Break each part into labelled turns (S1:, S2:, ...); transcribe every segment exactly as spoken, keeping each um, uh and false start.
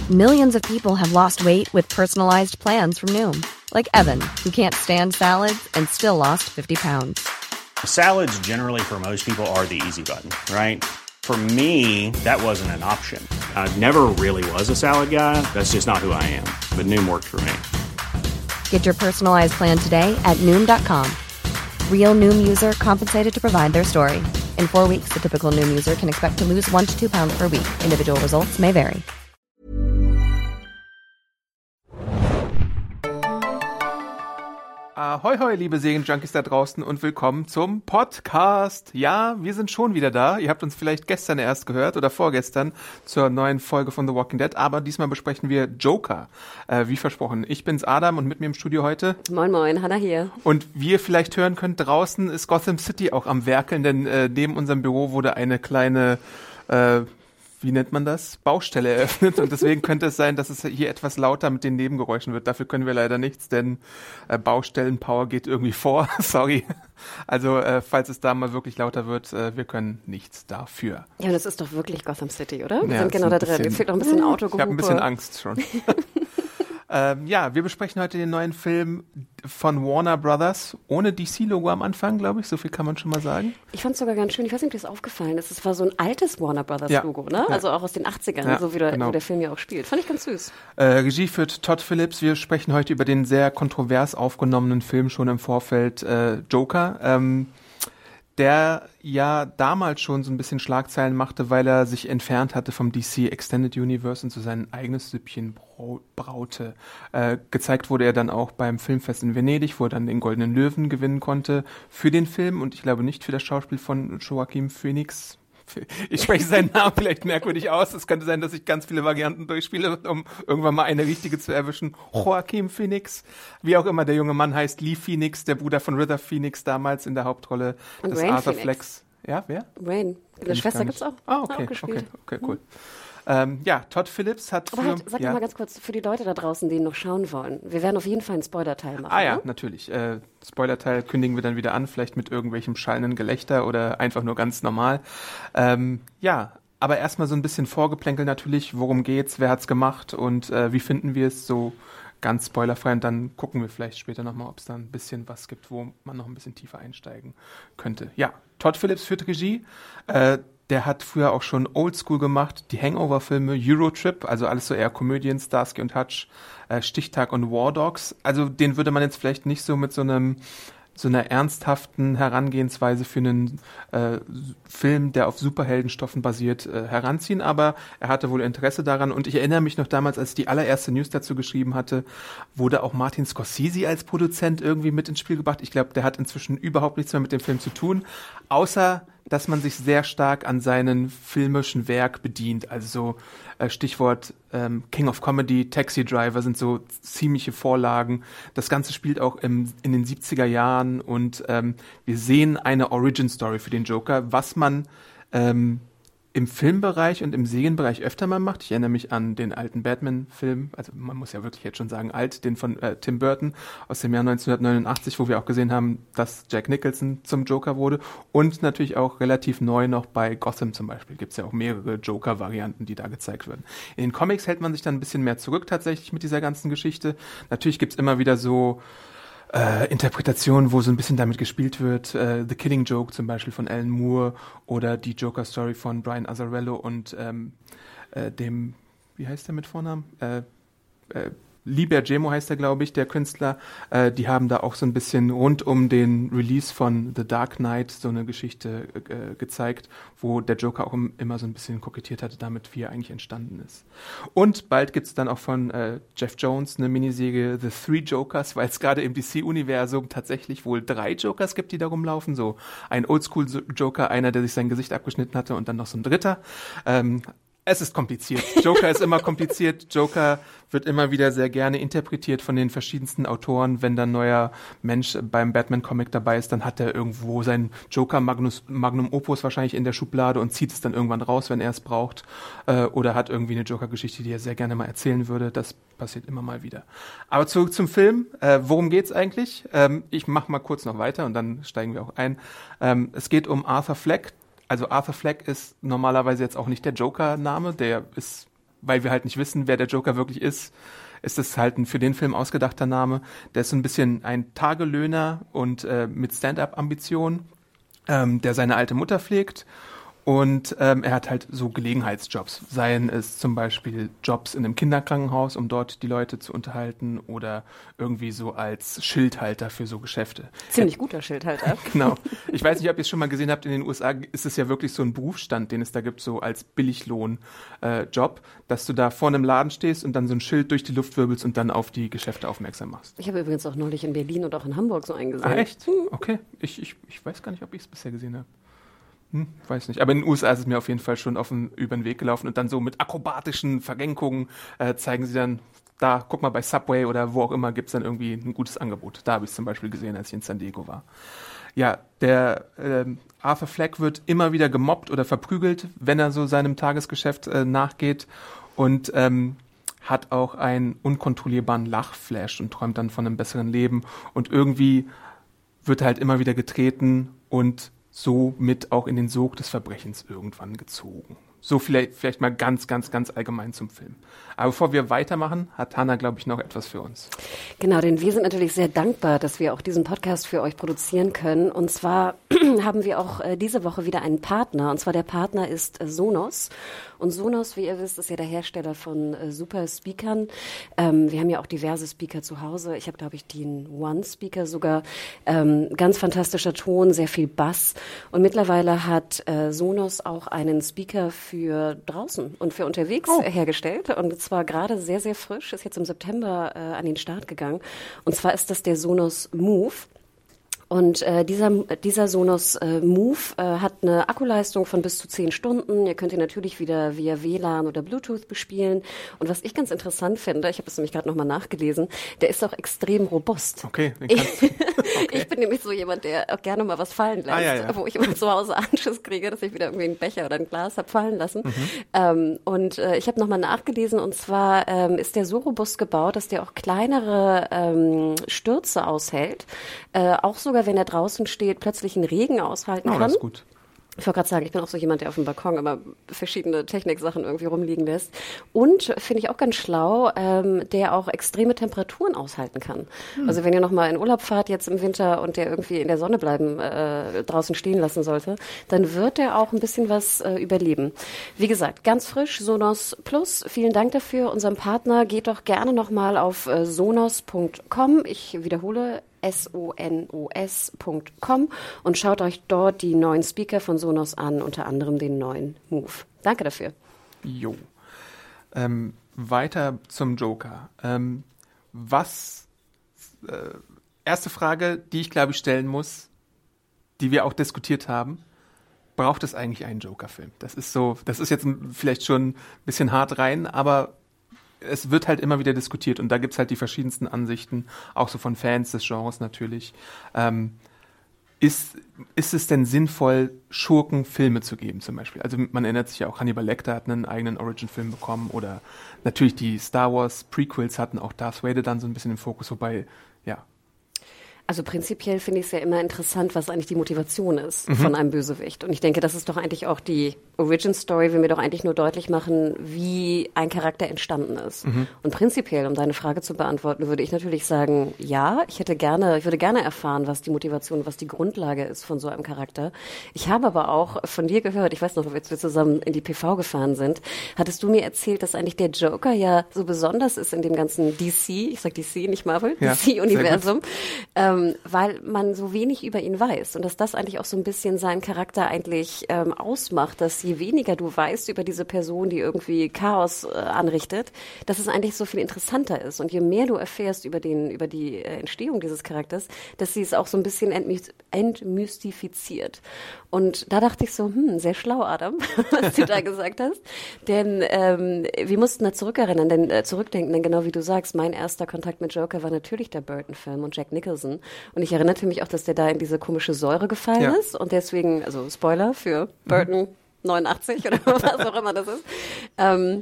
S1: Millions of people have lost weight with personalized plans from Noom. Like Evan, who can't stand salads and still lost fifty pounds.
S2: Salads generally for most people are the easy button, right? For me, that wasn't an option. I never really was a salad guy. That's just not who I am. But Noom worked for me.
S1: Get your personalized plan today at Noom dot com. Real Noom user compensated to provide their story. In four weeks, the typical Noom user can expect to lose one to two pounds per week. Individual results may vary.
S3: Ahoi, hoi, liebe Serienjunkies da draußen und willkommen zum Podcast. Ja, wir sind schon wieder da. Ihr habt uns vielleicht gestern erst gehört oder vorgestern zur neuen Folge von The Walking Dead, aber diesmal besprechen wir Joker. Äh, wie versprochen, ich bin's Adam und mit mir im Studio heute...
S4: Moin moin, Hannah hier.
S3: Und wie ihr vielleicht hören könnt, draußen ist Gotham City auch am Werkeln, denn äh, neben unserem Büro wurde eine kleine... Äh, wie nennt man das? Baustelle eröffnet und deswegen könnte es sein, dass es hier etwas lauter mit den Nebengeräuschen wird. Dafür können wir leider nichts, denn äh, Baustellenpower geht irgendwie vor. Sorry. Also äh, falls es da mal wirklich lauter wird, äh, wir können nichts dafür.
S4: Ja, und das ist doch wirklich Gotham City, oder? Wir
S3: ja,
S4: sind genau da drin. Mir fehlt noch ein bisschen Autogehupe.
S3: Ich habe ein bisschen Angst schon. Ähm, ja, wir besprechen heute den neuen Film von Warner Brothers, ohne D C-Logo am Anfang, glaube ich, so viel kann man schon mal sagen.
S4: Ich fand es sogar ganz schön, ich weiß nicht, ob dir das aufgefallen ist, es war so ein altes Warner Brothers-Logo, ja. ne? Also auch aus den achtzigern,
S3: ja,
S4: so wie der,
S3: genau.
S4: wo der Film ja auch spielt. Fand ich ganz süß.
S3: Äh, Regie führt Todd Phillips. Wir sprechen heute über den sehr kontrovers aufgenommenen Film schon im Vorfeld, äh, Joker. Ähm, der ja damals schon so ein bisschen Schlagzeilen machte, weil er sich entfernt hatte vom D C Extended Universe und so sein eigenes Süppchen braute. Äh, gezeigt wurde er dann auch beim Filmfest in Venedig, wo er dann den Goldenen Löwen gewinnen konnte für den Film und ich glaube nicht für das Schauspiel von Joaquin Phoenix. Ich spreche seinen Namen vielleicht merkwürdig aus. Es könnte sein, dass ich ganz viele Varianten durchspiele, um irgendwann mal eine richtige zu erwischen. Joaquin Phoenix, wie auch immer der junge Mann heißt, Lee Phoenix, der Bruder von River Phoenix damals in der Hauptrolle
S4: und
S3: des
S4: Rain
S3: Arthur
S4: Phoenix.
S3: Flex. Ja, wer?
S4: Rain. Eine Schwester gibt's auch.
S3: Ah, okay,
S4: auch gespielt.
S3: okay, okay, cool. Ähm, ja, Todd Phillips hat...
S4: Aber
S3: für,
S4: halt, sag
S3: ja.
S4: doch mal ganz kurz, für die Leute da draußen, die ihn noch schauen wollen. Wir werden auf jeden Fall einen Spoiler-Teil machen.
S3: Ah ja,
S4: ne?
S3: natürlich. Äh, Spoiler-Teil kündigen wir dann wieder an, vielleicht mit irgendwelchem schallenden Gelächter oder einfach nur ganz normal. Ähm, ja, aber erstmal so ein bisschen Vorgeplänkel natürlich. Worum geht's? Wer hat's gemacht? Und äh, wie finden wir es so ganz spoilerfrei? Und dann gucken wir vielleicht später nochmal, ob es da ein bisschen was gibt, wo man noch ein bisschen tiefer einsteigen könnte. Ja, Todd Phillips führt Regie. Äh, Der hat früher auch schon Oldschool gemacht, die Hangover-Filme, Eurotrip, also alles so eher Komödien, Starsky und Hutch, äh, Stichtag und War Dogs. Also den würde man jetzt vielleicht nicht so mit so einem so einer ernsthaften Herangehensweise für einen äh, Film, der auf Superheldenstoffen basiert, äh, heranziehen, aber er hatte wohl Interesse daran und ich erinnere mich noch damals, als ich die allererste News dazu geschrieben hatte, wurde auch Martin Scorsese als Produzent irgendwie mit ins Spiel gebracht. Ich glaube, der hat inzwischen überhaupt nichts mehr mit dem Film zu tun, außer dass man sich sehr stark an seinen filmischen Werk bedient. Also so äh, Stichwort ähm, King of Comedy, Taxi Driver sind so ziemliche Vorlagen. Das Ganze spielt auch im, in den siebziger Jahren und ähm, wir sehen eine Origin-Story für den Joker, was man ähm, im Filmbereich und im Serienbereich öfter mal macht. Ich erinnere mich an den alten Batman-Film, also man muss ja wirklich jetzt schon sagen alt, den von äh, Tim Burton aus dem Jahr neunzehnhundertneunundachtzig, wo wir auch gesehen haben, dass Jack Nicholson zum Joker wurde und natürlich auch relativ neu noch bei Gotham zum Beispiel. Gibt es ja auch mehrere Joker-Varianten, die da gezeigt werden. In den Comics hält man sich dann ein bisschen mehr zurück tatsächlich mit dieser ganzen Geschichte. Natürlich gibt es immer wieder so Äh, Interpretation, wo so ein bisschen damit gespielt wird, äh, The Killing Joke zum Beispiel von Alan Moore oder die Joker-Story von Brian Azzarello und ähm, äh, dem, wie heißt der mit Vornamen? Äh, äh, Lee Bergemo heißt er, glaube ich, der Künstler. Äh, die haben da auch so ein bisschen rund um den Release von The Dark Knight so eine Geschichte äh, gezeigt, wo der Joker auch im, immer so ein bisschen kokettiert hatte damit, wie er eigentlich entstanden ist. Und bald gibt's dann auch von äh, Jeff Jones eine Miniserie The Three Jokers, weil es gerade im D C-Universum tatsächlich wohl drei Jokers gibt, die da rumlaufen. So ein Oldschool-Joker, einer, der sich sein Gesicht abgeschnitten hatte und dann noch so ein dritter. Ähm, Es ist kompliziert. Joker ist immer kompliziert. Joker wird immer wieder sehr gerne interpretiert von den verschiedensten Autoren. Wenn da ein neuer Mensch beim Batman-Comic dabei ist, dann hat er irgendwo sein Joker Magnus, Magnum Opus wahrscheinlich in der Schublade und zieht es dann irgendwann raus, wenn er es braucht. Äh, oder hat irgendwie eine Joker-Geschichte, die er sehr gerne mal erzählen würde. Das passiert immer mal wieder. Aber zurück zum Film. Äh, worum geht's eigentlich? Ähm, ich mache mal kurz noch weiter und dann steigen wir auch ein. Ähm, es geht um Arthur Fleck. Also Arthur Fleck ist normalerweise jetzt auch nicht der Joker-Name, der ist weil wir halt nicht wissen, wer der Joker wirklich ist, ist es halt ein für den Film ausgedachter Name. Der ist so ein bisschen ein Tagelöhner und äh, mit Stand-up-Ambitionen, ähm, der seine alte Mutter pflegt. Und ähm, er hat halt so Gelegenheitsjobs, seien es zum Beispiel Jobs in einem Kinderkrankenhaus, um dort die Leute zu unterhalten, oder irgendwie so als Schildhalter für so Geschäfte.
S4: Ziemlich guter Schildhalter.
S3: Genau. Ich weiß nicht, ob ihr es schon mal gesehen habt, in den U S A ist es ja wirklich so ein Berufsstand, den es da gibt, so als Billiglohn-Job, äh, dass du da vor einem Laden stehst und dann so ein Schild durch die Luft wirbelst und dann auf die Geschäfte aufmerksam machst.
S4: Ich habe übrigens auch neulich in Berlin und auch in Hamburg so einen gesehen.
S3: Ah, echt? Okay. Ich, ich, ich weiß gar nicht, ob ich es bisher gesehen habe. Hm, weiß nicht. Aber in den U S A ist es mir auf jeden Fall schon auf den, über den Weg gelaufen und dann so mit akrobatischen Verrenkungen äh, zeigen sie dann, da, guck mal, bei Subway oder wo auch immer gibt es dann irgendwie ein gutes Angebot. Da habe ich es zum Beispiel gesehen, als ich in San Diego war. Ja, der äh, Arthur Fleck wird immer wieder gemobbt oder verprügelt, wenn er so seinem Tagesgeschäft äh, nachgeht und ähm, hat auch einen unkontrollierbaren Lachflash und träumt dann von einem besseren Leben und irgendwie wird er halt immer wieder getreten und somit auch in den Sog des Verbrechens irgendwann gezogen. So vielleicht, vielleicht mal ganz, ganz, ganz allgemein zum Film. Aber bevor wir weitermachen, hat Hannah, glaube ich, noch etwas für uns.
S4: Genau, denn wir sind natürlich sehr dankbar, dass wir auch diesen Podcast für euch produzieren können. Und zwar haben wir auch äh, diese Woche wieder einen Partner. Und zwar der Partner ist äh, Sonos. Und Sonos, wie ihr wisst, ist ja der Hersteller von äh, super Speakern. Ähm, wir haben ja auch diverse Speaker zu Hause. Ich habe, glaube ich, den One-Speaker sogar. Ähm, ganz fantastischer Ton, sehr viel Bass. Und mittlerweile hat äh, Sonos auch einen Speaker für draußen und für unterwegs oh. hergestellt. Und zwar gerade sehr, sehr frisch. Ist jetzt im September äh, an den Start gegangen. Und zwar ist das der Sonos Move. Und äh, dieser, dieser Sonos äh, Move äh, hat eine Akkuleistung von bis zu zehn Stunden. Ihr könnt ihn natürlich wieder via W L A N oder Bluetooth bespielen. Und was ich ganz interessant finde, ich habe das nämlich gerade nochmal nachgelesen, der ist auch extrem robust.
S3: Okay, den kannst du. Okay.
S4: Ich bin nämlich so jemand, der auch gerne mal was fallen lässt,
S3: ah, ja, ja.
S4: wo ich immer zu Hause Anschiss kriege, dass ich wieder irgendwie einen Becher oder ein Glas habe fallen lassen. Mhm. Ähm, und äh, ich habe nochmal nachgelesen, und zwar ähm, ist der so robust gebaut, dass der auch kleinere ähm, Stürze aushält, äh, auch sogar wenn er draußen steht, plötzlich einen Regen aushalten
S3: oh,
S4: kann.
S3: Das ist gut.
S4: Ich wollte gerade sagen, ich bin auch so jemand, der auf dem Balkon immer verschiedene Techniksachen irgendwie rumliegen lässt. Und, finde ich auch ganz schlau, ähm, der auch extreme Temperaturen aushalten kann. Hm. Also wenn ihr nochmal in Urlaub fahrt jetzt im Winter und der irgendwie in der Sonne bleiben, äh, draußen stehen lassen sollte, dann wird der auch ein bisschen was äh, überleben. Wie gesagt, ganz frisch, Sonos Plus. Vielen Dank dafür. Unserem Partner geht doch gerne nochmal auf äh, sonos punkt com. Ich wiederhole, S O N O S Punkt com und schaut euch dort die neuen Speaker von Sonos an, unter anderem den neuen Move. Danke dafür.
S3: Jo. Ähm, weiter zum Joker. Ähm, was, äh, erste Frage, die ich glaube ich stellen muss, die wir auch diskutiert haben, braucht es eigentlich einen Joker-Film? Das ist so, das ist jetzt vielleicht schon ein bisschen hart rein, aber es wird halt immer wieder diskutiert und da gibt's halt die verschiedensten Ansichten, auch so von Fans des Genres natürlich. Ähm, ist, ist es denn sinnvoll, Schurken Filme zu geben zum Beispiel? Also man erinnert sich ja auch, Hannibal Lecter hat einen eigenen Origin-Film bekommen oder natürlich die Star Wars Prequels hatten auch Darth Vader dann so ein bisschen im Fokus, wobei, ja.
S4: Also prinzipiell finde ich es ja immer interessant, was eigentlich die Motivation ist
S3: Mhm.
S4: von einem Bösewicht. Und ich denke, das ist doch eigentlich auch die Origin-Story, will mir doch eigentlich nur deutlich machen, wie ein Charakter entstanden ist.
S3: Mhm.
S4: Und prinzipiell, um deine Frage zu beantworten, würde ich natürlich sagen, ja, ich hätte gerne, ich würde gerne erfahren, was die Motivation, was die Grundlage ist von so einem Charakter. Ich habe aber auch von dir gehört, ich weiß noch, als wir zusammen in die P V gefahren sind, hattest du mir erzählt, dass eigentlich der Joker ja so besonders ist in dem ganzen D C, ich sag D C, nicht Marvel,
S3: Ja,
S4: D C-Universum, ähm, weil man so wenig über ihn weiß und dass das eigentlich auch so ein bisschen seinen Charakter eigentlich ähm, ausmacht, dass je weniger du weißt über diese Person, die irgendwie Chaos äh, anrichtet, dass es eigentlich so viel interessanter ist und je mehr du erfährst über den über die äh, Entstehung dieses Charakters, dass sie es auch so ein bisschen entmy- entmystifiziert. Und da dachte ich so, hm, sehr schlau, Adam, was du da gesagt hast, denn ähm, wir mussten da zurückerinnern, denn äh, zurückdenken, denn genau wie du sagst, mein erster Kontakt mit Joker war natürlich der Burton-Film und Jack Nicholson. Und ich erinnerte mich auch, dass der da in diese komische Säure gefallen
S3: Ja.
S4: ist. Und deswegen, also Spoiler für Burton mhm. neunundachtzig oder was auch immer das ist. Ähm,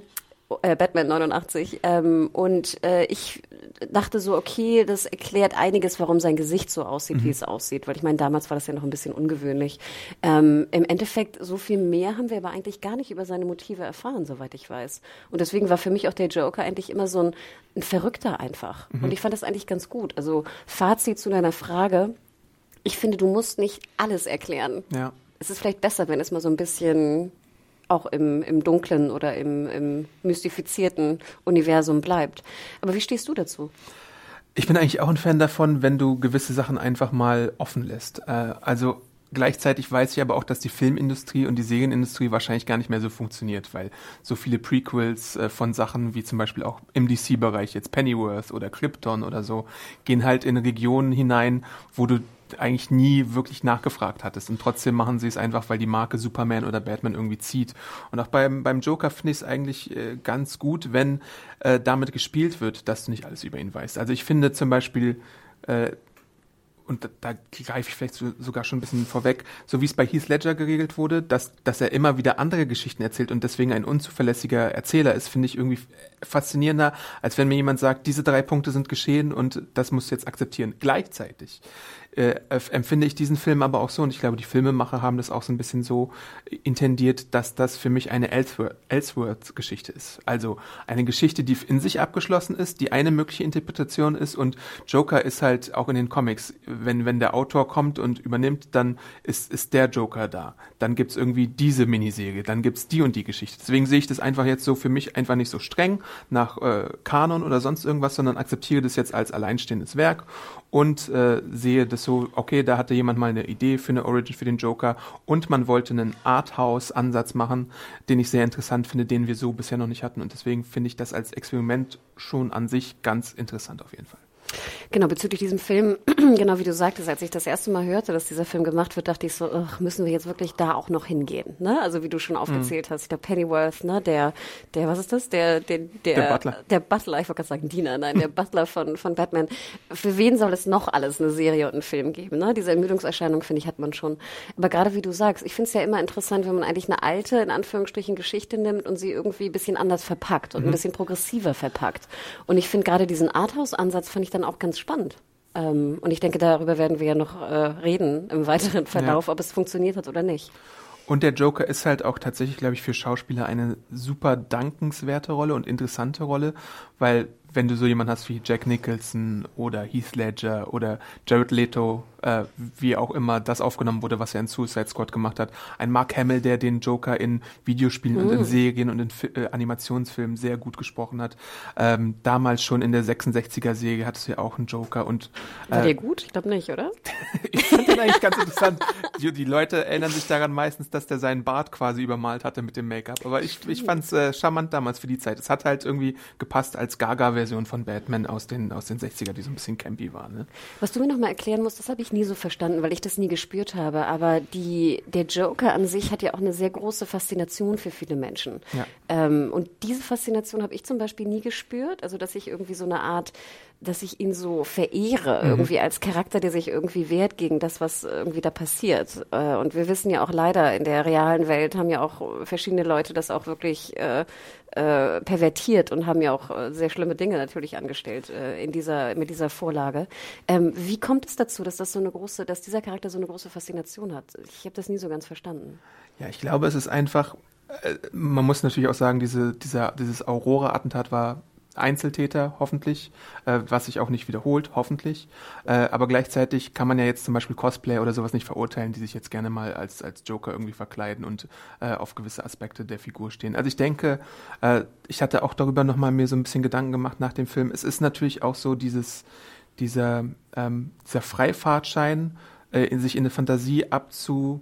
S4: äh, Batman neunundachtzig. Ähm, und äh, ich dachte so, okay, das erklärt einiges, warum sein Gesicht so aussieht, mhm. wie es aussieht. Weil ich meine, damals war das ja noch ein bisschen ungewöhnlich. Ähm, im Endeffekt, so viel mehr haben wir aber eigentlich gar nicht über seine Motive erfahren, soweit ich weiß. Und deswegen war für mich auch der Joker eigentlich immer so ein, ein Verrückter einfach. Mhm. Und ich fand das eigentlich ganz gut. Also Fazit zu deiner Frage. Ich finde, du musst nicht alles erklären.
S3: Ja.
S4: Es ist vielleicht besser, wenn es mal so ein bisschen auch im, im dunklen oder im, im mystifizierten Universum bleibt. Aber wie stehst du dazu?
S3: Ich bin eigentlich auch ein Fan davon, wenn du gewisse Sachen einfach mal offen lässt. Äh, also gleichzeitig weiß ich aber auch, dass die Filmindustrie und die Serienindustrie wahrscheinlich gar nicht mehr so funktioniert, weil so viele Prequels äh, von Sachen wie zum Beispiel auch im D C-Bereich, jetzt Pennyworth oder Krypton oder so, gehen halt in Regionen hinein, wo du eigentlich nie wirklich nachgefragt hattest. Und trotzdem machen sie es einfach, weil die Marke Superman oder Batman irgendwie zieht. Und auch beim, beim Joker finde ich es eigentlich äh, ganz gut, wenn äh, damit gespielt wird, dass du nicht alles über ihn weißt. Also ich finde zum Beispiel, äh, und da, da greife ich vielleicht so, sogar schon ein bisschen vorweg, so wie es bei Heath Ledger geregelt wurde, dass, dass er immer wieder andere Geschichten erzählt und deswegen ein unzuverlässiger Erzähler ist, finde ich irgendwie faszinierender, als wenn mir jemand sagt, diese drei Punkte sind geschehen und das musst du jetzt akzeptieren. Gleichzeitig äh, empfinde ich diesen Film aber auch so, und ich glaube, die Filmemacher haben das auch so ein bisschen so intendiert, dass das für mich eine Ellsworth-Geschichte ist. Also eine Geschichte, die in sich abgeschlossen ist, die eine mögliche Interpretation ist, und Joker ist halt auch in den Comics, wenn wenn der Autor kommt und übernimmt, dann ist ist der Joker da. Dann gibt's irgendwie diese Miniserie, dann gibt's die und die Geschichte. Deswegen sehe ich das einfach jetzt so für mich einfach nicht so streng nach äh, Kanon oder sonst irgendwas, sondern akzeptiere das jetzt als alleinstehendes Werk und äh, sehe das so, okay, da hatte jemand mal eine Idee für eine Origin für den Joker und man wollte einen Arthouse-Ansatz machen, den ich sehr interessant finde, den wir so bisher noch nicht hatten, und deswegen finde ich das als Experiment schon an sich ganz interessant auf jeden Fall.
S4: Genau, bezüglich diesem Film, genau wie du sagtest, als ich das erste Mal hörte, dass dieser Film gemacht wird, dachte ich so, ach, müssen wir jetzt wirklich da auch noch hingehen, ne? Also wie du schon aufgezählt mm. hast, der Pennyworth, ne, der, der, was ist das? Der, der, der,
S3: der Butler.
S4: Der Butler, ich wollte gerade sagen Diener, nein, der Butler von, von Batman. Für wen soll es noch alles eine Serie und einen Film geben, ne? Diese Ermüdungserscheinung, finde ich, hat man schon. Aber gerade wie du sagst, ich finde es ja immer interessant, wenn man eigentlich eine alte, in Anführungsstrichen, Geschichte nimmt und sie irgendwie ein bisschen anders verpackt und mm. ein bisschen progressiver verpackt. Und ich finde gerade diesen Arthouse-Ansatz fand ich dann auch ganz spannend. Ähm, und ich denke, darüber werden wir ja noch äh, reden im weiteren Verlauf, ja. ob es funktioniert hat oder nicht.
S3: Und der Joker ist halt auch tatsächlich, glaube ich, für Schauspieler eine super dankenswerte Rolle und interessante Rolle, weil wenn du so jemanden hast wie Jack Nicholson oder Heath Ledger oder Jared Leto, äh, wie auch immer das aufgenommen wurde, was er in Suicide Squad gemacht hat, ein Mark Hamill, der den Joker in Videospielen mm. und in Serien und in Fi- äh, Animationsfilmen sehr gut gesprochen hat. Ähm, damals schon in der sechsundsechziger-Serie hattest du ja auch einen Joker. Und äh,
S4: war der gut? Ich glaube nicht, oder?
S3: Ich fand den eigentlich ganz interessant. Die, die Leute erinnern sich daran meistens, dass der seinen Bart quasi übermalt hatte mit dem Make-up. Aber ich, ich fand es äh, charmant damals für die Zeit. Es hat halt irgendwie gepasst als Gaga-Version von Batman aus den, aus den sechziger, die so ein bisschen campy war. Ne?
S4: Was du mir nochmal erklären musst, das habe ich nie so verstanden, weil ich das nie gespürt habe. Aber die, der Joker an sich hat ja auch eine sehr große Faszination für viele Menschen.
S3: Ja.
S4: Ähm, und diese Faszination habe ich zum Beispiel nie gespürt. Also, dass ich irgendwie so eine Art, dass ich ihn so verehre, mhm. irgendwie als Charakter, der sich irgendwie wehrt gegen das, was irgendwie da passiert. Äh, und wir wissen ja auch leider, in der realen Welt haben ja auch verschiedene Leute das auch wirklich äh, äh, pervertiert und haben ja auch äh, sehr schlimme Dinge natürlich angestellt äh, in dieser, mit dieser Vorlage. Ähm, wie kommt es dazu, dass das so eine große, dass dieser Charakter so eine große Faszination hat? Ich habe das nie so ganz verstanden.
S3: Ja, ich glaube, es ist einfach, äh, man muss natürlich auch sagen, diese, dieser, dieses Aurora-Attentat war Einzeltäter, hoffentlich, äh, was sich auch nicht wiederholt, hoffentlich. Äh, aber gleichzeitig kann man ja jetzt zum Beispiel Cosplayer oder sowas nicht verurteilen, die sich jetzt gerne mal als, als Joker irgendwie verkleiden und äh, auf gewisse Aspekte der Figur stehen. Also ich denke, äh, ich hatte auch darüber nochmal mir so ein bisschen Gedanken gemacht nach dem Film. Es ist natürlich auch so dieses, dieser, ähm, dieser Freifahrtschein, äh, in sich in eine Fantasie abzu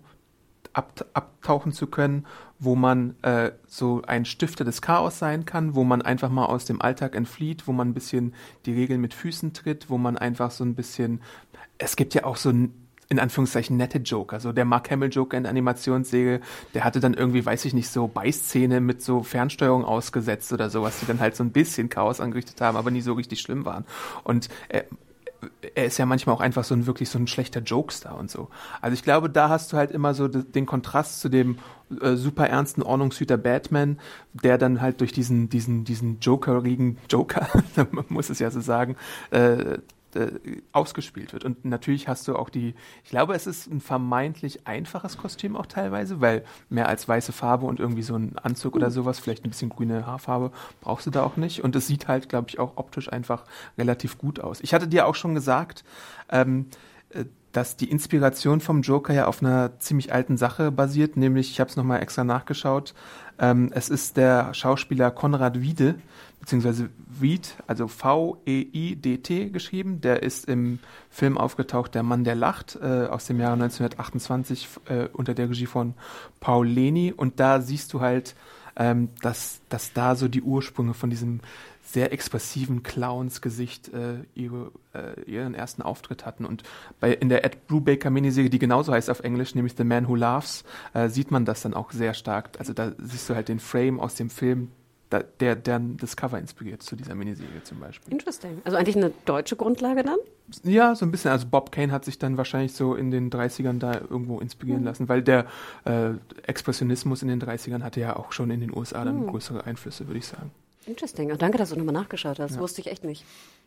S3: Ab, abtauchen zu können, wo man äh, so ein Stifter des Chaos sein kann, wo man einfach mal aus dem Alltag entflieht, wo man ein bisschen die Regeln mit Füßen tritt, wo man einfach so ein bisschen, es gibt ja auch so in Anführungszeichen nette Joker, so der Mark Hamill Joker in der Animationsserie, der hatte dann irgendwie, weiß ich nicht, so Beißzähne mit so Fernsteuerung ausgesetzt oder sowas, die dann halt so ein bisschen Chaos angerichtet haben, aber nie so richtig schlimm waren. Und äh, er ist ja manchmal auch einfach so ein wirklich so ein schlechter Jokestar und so. Also ich glaube, da hast du halt immer so d- den Kontrast zu dem äh, super ernsten Ordnungshüter Batman, der dann halt durch diesen diesen diesen jokerigen Joker, man muss es ja so sagen, äh, äh, ausgespielt wird. Und natürlich hast du auch die, ich glaube, es ist ein vermeintlich einfaches Kostüm auch teilweise, weil mehr als weiße Farbe und irgendwie so ein Anzug oder sowas, vielleicht ein bisschen grüne Haarfarbe, brauchst du da auch nicht. Und es sieht halt, glaube ich, auch optisch einfach relativ gut aus. Ich hatte dir auch schon gesagt, ähm, äh, dass die Inspiration vom Joker ja auf einer ziemlich alten Sache basiert, nämlich, ich habe es nochmal extra nachgeschaut, ähm, es ist der Schauspieler Konrad Wiede, beziehungsweise Wied, also V E I D T geschrieben, der ist im Film aufgetaucht, Der Mann, der lacht, äh, aus dem Jahre neunzehnhundertachtundzwanzig äh, unter der Regie von Paul Leni, und da siehst du halt, ähm, dass, dass da so die Ursprünge von diesem sehr expressiven Clowns-Gesicht äh, ihre, äh, ihren ersten Auftritt hatten. Und bei in der Ed Brubaker Miniserie, die genauso heißt auf Englisch, nämlich The Man Who Laughs, äh, sieht man das dann auch sehr stark. Also da siehst du halt den Frame aus dem Film, da, der, der das Cover inspiriert zu dieser Miniserie zum Beispiel.
S4: Interesting. Also eigentlich eine deutsche Grundlage dann?
S3: Ja, so ein bisschen. Also Bob Kane hat sich dann wahrscheinlich so in den dreißigern da irgendwo inspirieren mhm. lassen, weil der äh, Expressionismus in den dreißigern hatte ja auch schon in den U S A dann mhm. größere Einflüsse, würde ich sagen.
S4: Interesting. Und danke, dass du nochmal nachgeschaut hast. Ja. Wusste ich echt nicht.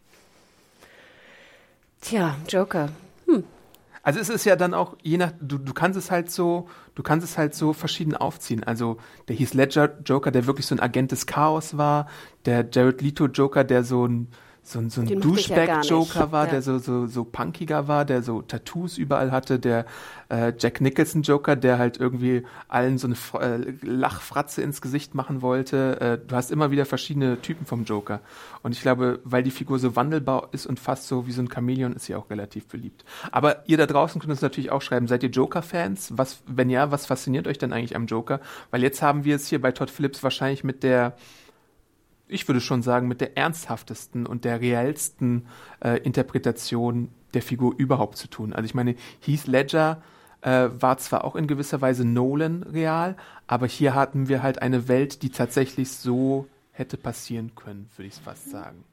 S4: Tja, Joker. Hm.
S3: Also es ist ja dann auch, je nach, du, du kannst es halt so, du kannst es halt so verschieden aufziehen. Also der Heath Ledger Joker, der wirklich so ein Agent des Chaos war, der Jared Leto Joker, der so ein so ein, so ein Douchebag-Joker ja war, ja. der so, so, so punkiger war, der so Tattoos überall hatte, der äh, Jack Nicholson-Joker, der halt irgendwie allen so eine äh, Lachfratze ins Gesicht machen wollte. Äh, du hast immer wieder verschiedene Typen vom Joker. Und ich glaube, weil die Figur so wandelbar ist und fast so wie so ein Chamäleon, ist sie auch relativ beliebt. Aber ihr da draußen könnt uns natürlich auch schreiben, seid ihr Joker-Fans? Was, wenn ja, was fasziniert euch denn eigentlich am Joker? Weil jetzt haben wir es hier bei Todd Phillips wahrscheinlich mit der ich würde schon sagen, mit der ernsthaftesten und der reellsten äh, Interpretation der Figur überhaupt zu tun. Also ich meine, Heath Ledger äh, war zwar auch in gewisser Weise Nolan real, aber hier hatten wir halt eine Welt, die tatsächlich so hätte passieren können, würde ich fast sagen.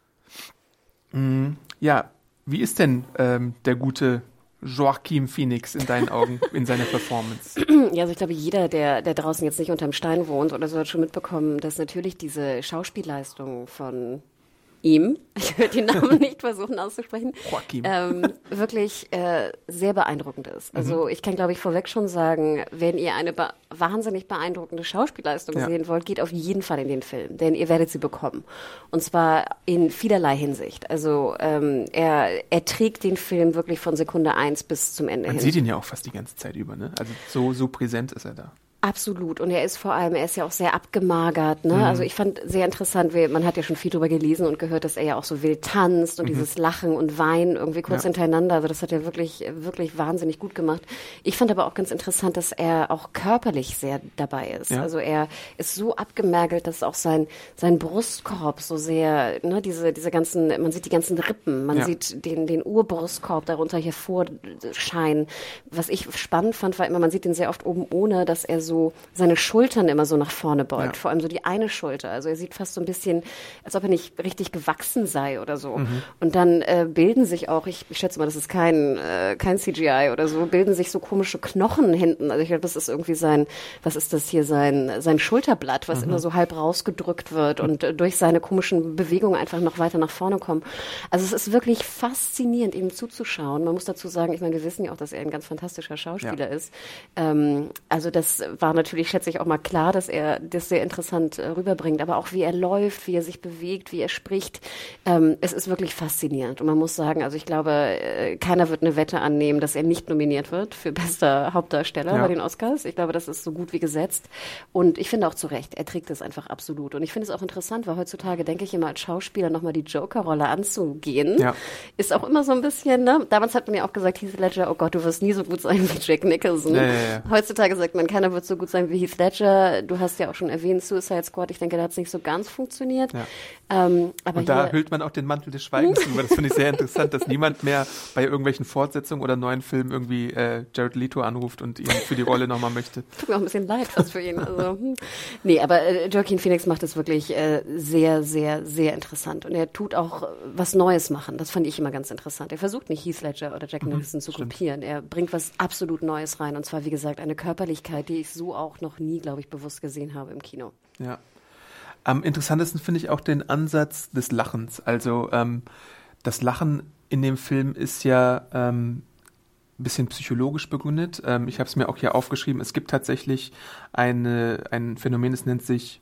S3: Mm, ja, wie ist denn ähm, der gute Joaquin Phoenix in deinen Augen, in seiner Performance?
S4: Ja, also ich glaube, jeder, der, der draußen jetzt nicht unterm Stein wohnt oder so, hat schon mitbekommen, dass natürlich diese Schauspielleistung von ihm, ich werde den Namen nicht versuchen auszusprechen, ähm, wirklich äh, sehr beeindruckend ist. Also mhm. ich kann, glaube ich, vorweg schon sagen, wenn ihr eine be- wahnsinnig beeindruckende Schauspielleistung ja. sehen wollt, geht auf jeden Fall in den Film, denn ihr werdet sie bekommen. Und zwar in vielerlei Hinsicht. Also ähm, er, er trägt den Film wirklich von Sekunde eins bis zum Ende
S3: Man hin. Man sieht ihn ja auch fast die ganze Zeit über, ne? Also so, so präsent ist er da.
S4: Absolut. Und er ist vor allem, er ist ja auch sehr abgemagert, ne? Mhm. Also ich fand sehr interessant, wie, man hat ja schon viel drüber gelesen und gehört, dass er ja auch so wild tanzt und mhm. dieses Lachen und Weinen irgendwie kurz ja. hintereinander. Also das hat er wirklich, wirklich wahnsinnig gut gemacht. Ich fand aber auch ganz interessant, dass er auch körperlich sehr dabei ist. Ja. Also er ist so abgemergelt, dass auch sein, sein Brustkorb so sehr, ne, diese, diese ganzen, man sieht die ganzen Rippen, man ja. sieht den, den Urbrustkorb darunter hervorscheinen. Was ich spannend fand, war immer, man sieht den sehr oft oben ohne, dass er so so seine Schultern immer so nach vorne beugt, ja. vor allem so die eine Schulter. Also er sieht fast so ein bisschen, als ob er nicht richtig gewachsen sei oder so. Mhm. Und dann äh, bilden sich auch, ich, ich schätze mal, das ist kein, äh, kein C G I oder so, bilden sich so komische Knochen hinten. Also ich glaube, das ist irgendwie sein, was ist das hier, sein, sein Schulterblatt, was mhm. immer so halb rausgedrückt wird und äh, durch seine komischen Bewegungen einfach noch weiter nach vorne kommt. Also es ist wirklich faszinierend, ihm zuzuschauen. Man muss dazu sagen, ich meine, wir wissen ja auch, dass er ein ganz fantastischer Schauspieler ja. ist. Ähm, also das war natürlich, schätze ich, auch mal klar, dass er das sehr interessant äh, rüberbringt, aber auch wie er läuft, wie er sich bewegt, wie er spricht. Ähm, es ist wirklich faszinierend und man muss sagen, also ich glaube, äh, keiner wird eine Wette annehmen, dass er nicht nominiert wird für bester Hauptdarsteller ja. bei den Oscars. Ich glaube, das ist so gut wie gesetzt und ich finde auch zu Recht, er trägt es einfach absolut und ich finde es auch interessant, weil heutzutage denke ich immer als Schauspieler nochmal die Joker-Rolle anzugehen, ja. ist auch immer so ein bisschen, ne? Damals hat man ja auch gesagt, Heath Ledger, oh Gott, du wirst nie so gut sein wie Jack Nicholson. Ja, ja, ja. Heutzutage sagt man, keiner wird so gut sein wie Heath Ledger. Du hast ja auch schon erwähnt, Suicide Squad. Ich denke, da hat es nicht so ganz funktioniert. Ja. Ähm, aber
S3: und da
S4: hier,
S3: hüllt man auch den Mantel des Schweigens drüber. Das finde ich sehr interessant, dass niemand mehr bei irgendwelchen Fortsetzungen oder neuen Filmen irgendwie äh, Jared Leto anruft und ihn für die Rolle nochmal möchte.
S4: Tut mir auch ein bisschen leid fast für ihn. Also, hm. Nee, aber äh, Joaquin Phoenix macht es wirklich äh, sehr, sehr, sehr interessant. Und er tut auch äh, was Neues machen. Das fand ich immer ganz interessant. Er versucht nicht Heath Ledger oder Jack Nicholson mhm, zu stimmt. kopieren. Er bringt was absolut Neues rein. Und zwar, wie gesagt, eine Körperlichkeit, die ich so auch noch nie, glaube ich, bewusst gesehen habe im Kino.
S3: Ja. Am interessantesten finde ich auch den Ansatz des Lachens. Also ähm, das Lachen in dem Film ist ja ähm, ein bisschen psychologisch begründet. Ähm, ich habe es mir auch hier aufgeschrieben. Es gibt tatsächlich eine, ein Phänomen, das nennt sich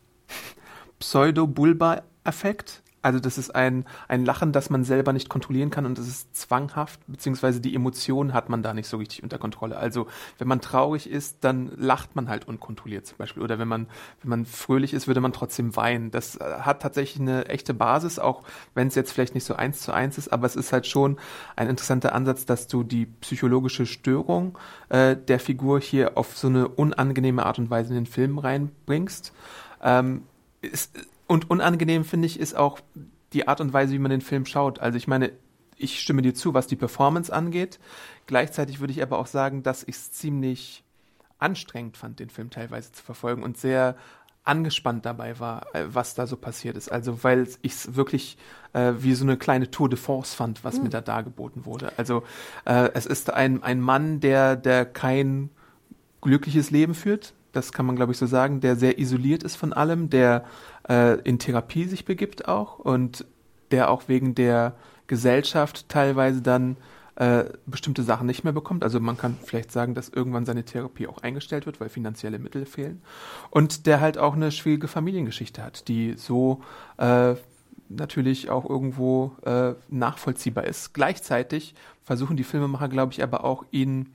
S3: Pseudo-Bulba-Effekt. Also das ist ein, ein Lachen, das man selber nicht kontrollieren kann und das ist zwanghaft, beziehungsweise die Emotionen hat man da nicht so richtig unter Kontrolle. Also wenn man traurig ist, dann lacht man halt unkontrolliert zum Beispiel. Oder wenn man, wenn man fröhlich ist, würde man trotzdem weinen. Das hat tatsächlich eine echte Basis, auch wenn es jetzt vielleicht nicht so eins zu eins ist, aber es ist halt schon ein interessanter Ansatz, dass du die psychologische Störung äh, der Figur hier auf so eine unangenehme Art und Weise in den Film reinbringst. Ähm, ist, Und unangenehm, finde ich, ist auch die Art und Weise, wie man den Film schaut. Also ich meine, ich stimme dir zu, was die Performance angeht. Gleichzeitig würde ich aber auch sagen, dass ich es ziemlich anstrengend fand, den Film teilweise zu verfolgen und sehr angespannt dabei war, was da so passiert ist. Also weil ich es wirklich äh, wie so eine kleine Tour de force fand, was mhm. mir da dargeboten wurde. Also äh, es ist ein, ein Mann, der, der kein glückliches Leben führt. Das kann man, glaube ich, so sagen, der sehr isoliert ist von allem, der äh, in Therapie sich begibt auch und der auch wegen der Gesellschaft teilweise dann äh, bestimmte Sachen nicht mehr bekommt. Also man kann vielleicht sagen, dass irgendwann seine Therapie auch eingestellt wird, weil finanzielle Mittel fehlen. Und der halt auch eine schwierige Familiengeschichte hat, die so äh, natürlich auch irgendwo äh, nachvollziehbar ist. Gleichzeitig versuchen die Filmemacher, glaube ich, aber auch ihn,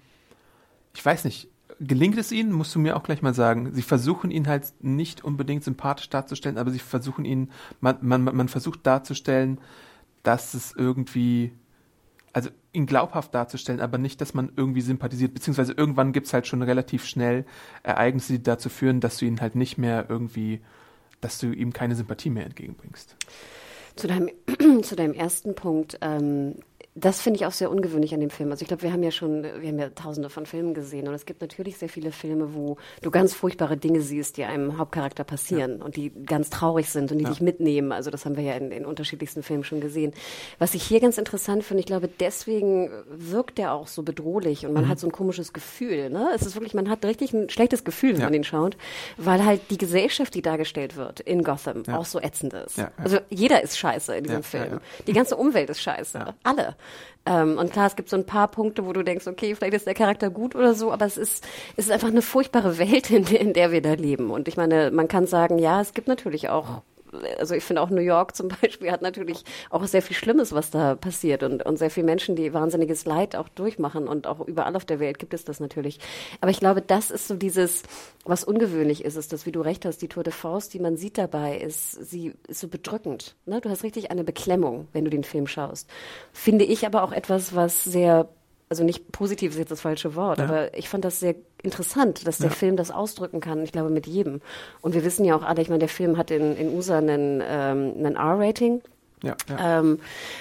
S3: ich weiß nicht, gelingt es ihnen, musst du mir auch gleich mal sagen. Sie versuchen ihn halt nicht unbedingt sympathisch darzustellen, aber sie versuchen ihn, man, man, man versucht darzustellen, dass es irgendwie, also ihn glaubhaft darzustellen, aber nicht, dass man irgendwie sympathisiert, beziehungsweise irgendwann gibt es halt schon relativ schnell Ereignisse, die dazu führen, dass du ihn halt nicht mehr irgendwie, dass du ihm keine Sympathie mehr entgegenbringst.
S4: Zu deinem, zu deinem ersten Punkt, ähm, das finde ich auch sehr ungewöhnlich an dem Film. Also ich glaube, wir haben ja schon, wir haben ja tausende von Filmen gesehen und es gibt natürlich sehr viele Filme, wo du ganz furchtbare Dinge siehst, die einem Hauptcharakter passieren ja. und die ganz traurig sind und die ja. dich mitnehmen. Also das haben wir ja in den unterschiedlichsten Filmen schon gesehen. Was ich hier ganz interessant finde, ich glaube, deswegen wirkt der auch so bedrohlich und man mhm. hat so ein komisches Gefühl. Ne? Es ist wirklich, man hat richtig ein schlechtes Gefühl, wenn ja. man den schaut, weil halt die Gesellschaft, die dargestellt wird in Gotham, ja. auch so ätzend ist. Ja, ja. Also jeder ist scheiße in diesem ja, Film. Ja, ja. Die ganze Umwelt ist scheiße. Ja. Alle. Ähm, und klar, es gibt so ein paar Punkte, wo du denkst, okay, vielleicht ist der Charakter gut oder so, aber es ist, es ist einfach eine furchtbare Welt, in, in der wir da leben. Und ich meine, man kann sagen, ja, es gibt natürlich auch, also ich finde auch New York zum Beispiel hat natürlich auch sehr viel Schlimmes, was da passiert und, und sehr viele Menschen, die wahnsinniges Leid auch durchmachen und auch überall auf der Welt gibt es das natürlich. Aber ich glaube, das ist so dieses, was ungewöhnlich ist, ist das, wie du recht hast, die Tour de force, die man sieht dabei, ist, sie ist so bedrückend. Ne? Du hast richtig eine Beklemmung, wenn du den Film schaust. Finde ich aber auch etwas, was sehr, also nicht positiv ist jetzt das falsche Wort, ja. aber ich fand das sehr interessant, dass der ja. Film das ausdrücken kann, ich glaube mit jedem. Und wir wissen ja auch alle, ich meine, der Film hat in, in U S A einen, ähm, einen R-Rating.
S3: Ja, ja. Ähm,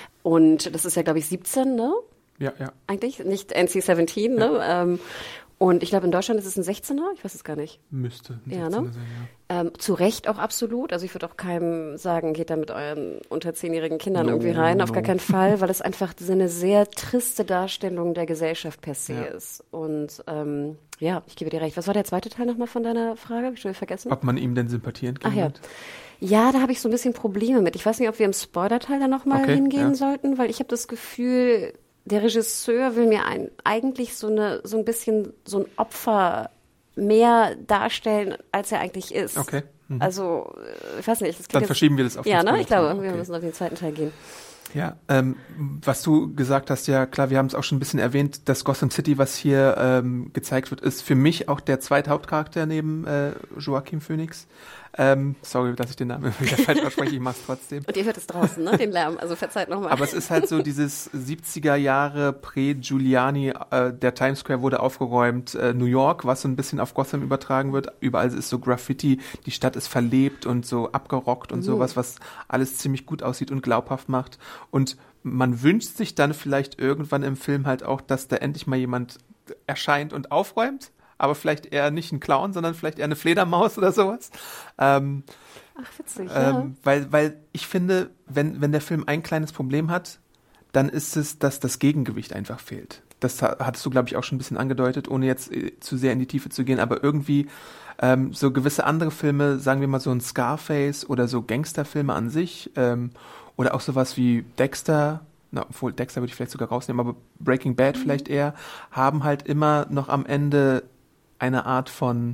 S4: und das ist ja, glaube ich, siebzehn, ne?
S3: Ja, ja.
S4: Eigentlich, nicht N C siebzehn, ja. ne? Ähm, und ich glaube, in Deutschland ist es ein sechzehner, ich weiß es gar nicht.
S3: Müsste ein
S4: ja,
S3: sechzehner
S4: ne?
S3: sein, ja.
S4: Ähm, zu Recht auch absolut. Also ich würde auch keinem sagen, geht da mit euren unter zehnjährigen Kindern
S3: no,
S4: irgendwie rein,
S3: no.
S4: auf gar keinen Fall, weil es einfach so eine sehr triste Darstellung der Gesellschaft per se ja. ist. Und ähm, ja, ich gebe dir recht. Was war der zweite Teil nochmal von deiner Frage? Habe ich schon wieder vergessen?
S3: Ob man ihm denn Sympathie entgegenbringt?
S4: Ach ja. Ja, da habe ich so ein bisschen Probleme mit. Ich weiß nicht, ob wir im Spoiler-Teil da nochmal
S3: okay,
S4: hingehen
S3: ja.
S4: sollten, weil ich habe das Gefühl, der Regisseur will mir ein, eigentlich so eine so ein bisschen so ein Opfer mehr darstellen, als er eigentlich ist.
S3: Okay. Mhm.
S4: Also, ich weiß nicht. Das
S3: Dann
S4: jetzt,
S3: verschieben wir das auf den
S4: Ja,
S3: zweiten
S4: ne? Ich glaube,
S3: okay.
S4: wir müssen auf den zweiten Teil gehen.
S3: Ja, ähm, was du gesagt hast, ja klar, wir haben es auch schon ein bisschen erwähnt, das Gotham City, was hier ähm, gezeigt wird, ist für mich auch der zweite Hauptcharakter neben äh, Joaquin Phoenix. Ähm, sorry, dass ich den Namen wieder falsch ausspreche, ich mach's trotzdem.
S4: Und ihr hört es draußen, ne, den Lärm, also verzeiht nochmal.
S3: Aber es ist halt so dieses siebziger Jahre Prä-Giuliani, äh, der Times Square wurde aufgeräumt, äh, New York, was so ein bisschen auf Gotham übertragen wird, überall ist so Graffiti, die Stadt ist verlebt und so abgerockt und mhm. sowas, was alles ziemlich gut aussieht und glaubhaft macht. Und man wünscht sich dann vielleicht irgendwann im Film halt auch, dass da endlich mal jemand erscheint und aufräumt, aber vielleicht eher nicht ein Clown, sondern vielleicht eher eine Fledermaus oder sowas. Ähm,
S4: Ach, witzig,
S3: ähm,
S4: ja.
S3: Weil, weil ich finde, wenn, wenn der Film ein kleines Problem hat, dann ist es, dass das Gegengewicht einfach fehlt. Das hattest du, glaube ich, auch schon ein bisschen angedeutet, ohne jetzt zu sehr in die Tiefe zu gehen, aber irgendwie ähm, so gewisse andere Filme, sagen wir mal so ein Scarface oder so Gangsterfilme an sich, ähm, oder auch sowas wie Dexter, na, obwohl Dexter würde ich vielleicht sogar rausnehmen, aber Breaking Bad mhm. vielleicht eher, haben halt immer noch am Ende eine Art von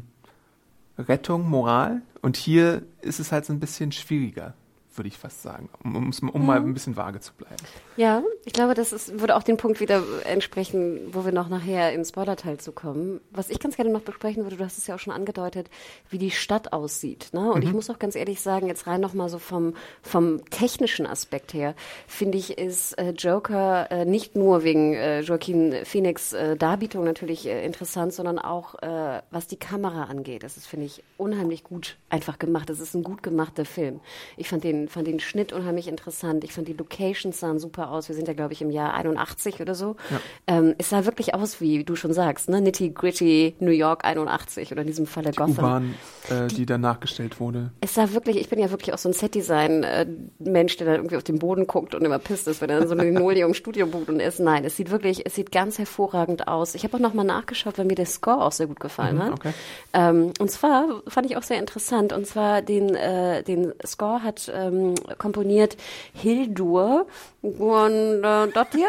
S3: Rettung, Moral. Und hier ist es halt so ein bisschen schwieriger, würde ich fast sagen, um, um, um mhm. mal ein bisschen vage zu bleiben.
S4: Ja, ich glaube, das ist, würde auch den Punkt wieder entsprechen, wo wir noch nachher im Spoiler-Teil zu kommen. Was ich ganz gerne noch besprechen würde, du hast es ja auch schon angedeutet, wie die Stadt aussieht. Ne? Und mhm. ich muss auch ganz ehrlich sagen, jetzt rein nochmal so vom, vom technischen Aspekt her, finde ich, ist äh, Joker äh, nicht nur wegen äh, Joaquin Phoenix äh, Darbietung natürlich äh, interessant, sondern auch, äh, was die Kamera angeht. Das ist, finde ich, unheimlich gut einfach gemacht. Das ist ein gut gemachter Film. Ich fand den, fand den Schnitt unheimlich interessant. Ich fand die Locations sahen super aus. Wir sind ja, glaube ich, im Jahr einundachtzig oder so. Ja. Ähm, es sah wirklich aus, wie du schon sagst, ne? Nitty-gritty New York einundachtzig oder in diesem Falle
S3: die
S4: Gotham.
S3: U-Bahn, äh, die, die dann nachgestellt wurde.
S4: Es sah wirklich, ich bin ja wirklich auch so ein Set-Design-Mensch, äh, der dann irgendwie auf den Boden guckt und immer pisst ist, wenn er dann so eine Linoleum im Studioboden ist. Nein, es sieht wirklich, es sieht ganz hervorragend aus. Ich habe auch nochmal nachgeschaut, weil mir der Score auch sehr gut gefallen mhm, hat. Okay. Ähm, und zwar fand ich auch sehr interessant, und zwar den, äh, den Score hat ähm, komponiert Hildur Guðnadóttir.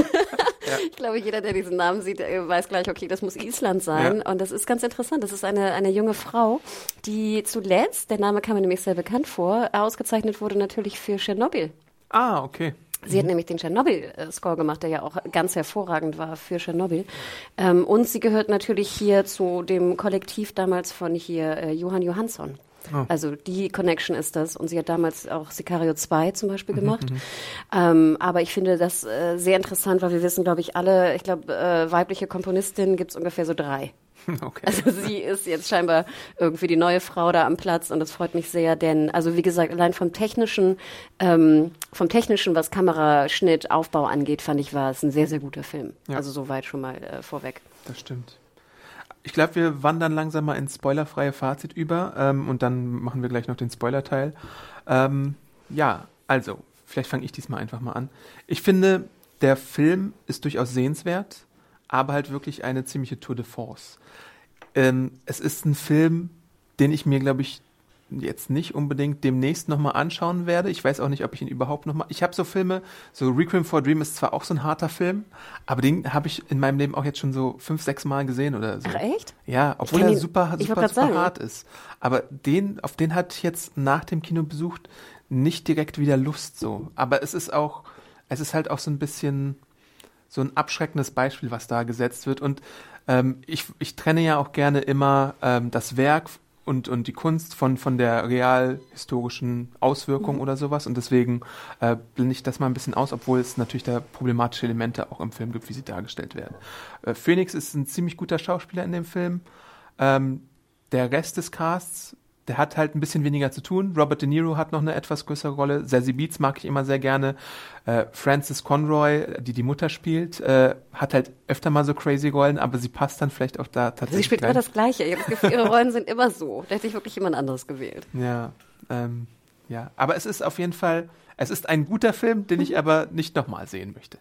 S4: Ja. Ich glaube, jeder, der diesen Namen sieht, weiß gleich, okay, das muss Island sein. Ja. Und das ist ganz interessant. Das ist eine, eine junge Frau, die zuletzt, der Name kam mir nämlich sehr bekannt vor, ausgezeichnet wurde natürlich für Tschernobyl.
S3: Ah, okay.
S4: Sie hat nämlich den Tschernobyl-Score gemacht, der ja auch ganz hervorragend war für Tschernobyl. Ähm, und sie gehört natürlich hier zu dem Kollektiv damals von hier äh, Johann Johansson. Oh. Also die Connection ist das. Und sie hat damals auch Sicario zwei zum Beispiel gemacht. Mhm, ähm, aber ich finde das äh, sehr interessant, weil wir wissen, glaube ich, alle, ich glaube, äh, weibliche Komponistinnen gibt es ungefähr so drei. Okay. Also sie ist jetzt scheinbar irgendwie die neue Frau da am Platz, und das freut mich sehr, denn, also wie gesagt, allein vom technischen, ähm, vom technischen, was Kameraschnitt, Aufbau angeht, fand ich, war es ein sehr, sehr guter Film. Ja. Also soweit schon mal äh, vorweg.
S3: Das stimmt. Ich glaube, wir wandern langsam mal ins spoilerfreie Fazit über, ähm, und dann machen wir gleich noch den Spoiler-Teil. Ähm, ja, also, vielleicht fange ich diesmal einfach mal an. Ich finde, der Film ist durchaus sehenswert, aber halt wirklich eine ziemliche Tour de force. Ähm, es ist ein Film, den ich mir, glaube ich, jetzt nicht unbedingt demnächst nochmal anschauen werde. Ich weiß auch nicht, ob ich ihn überhaupt nochmal... Ich habe so Filme, so Requiem for a Dream ist zwar auch so ein harter Film, aber den habe ich in meinem Leben auch jetzt schon so fünf, sechs Mal gesehen oder so.
S4: Ach, echt?
S3: Ja, obwohl er super, super, super hart ist. Aber den, auf den hatte ich jetzt nach dem Kinobesuch nicht direkt wieder Lust so. Aber es ist auch, es ist halt auch so ein bisschen so ein abschreckendes Beispiel, was da gesetzt wird. Und ähm, ich, ich trenne ja auch gerne immer ähm, das Werk und, und die Kunst von, von der realhistorischen Auswirkung mhm. oder sowas. Und deswegen äh, blende ich das mal ein bisschen aus, obwohl es natürlich da problematische Elemente auch im Film gibt, wie sie dargestellt werden. Äh, Phoenix ist ein ziemlich guter Schauspieler in dem Film. Ähm, der Rest des Casts, der hat halt ein bisschen weniger zu tun. Robert De Niro hat noch eine etwas größere Rolle. Zazie Beetz mag ich immer sehr gerne. Äh, Frances Conroy, die die Mutter spielt, äh, hat halt öfter mal so crazy Rollen, aber sie passt dann vielleicht auch da tatsächlich.
S4: Sie spielt immer das Gleiche. Ich habe das Gefühl, ihre Rollen sind immer so. Da hätte ich wirklich jemand anderes gewählt.
S3: Ja, ähm, ja. Aber es ist auf jeden Fall, es ist ein guter Film, den ich aber nicht nochmal sehen möchte.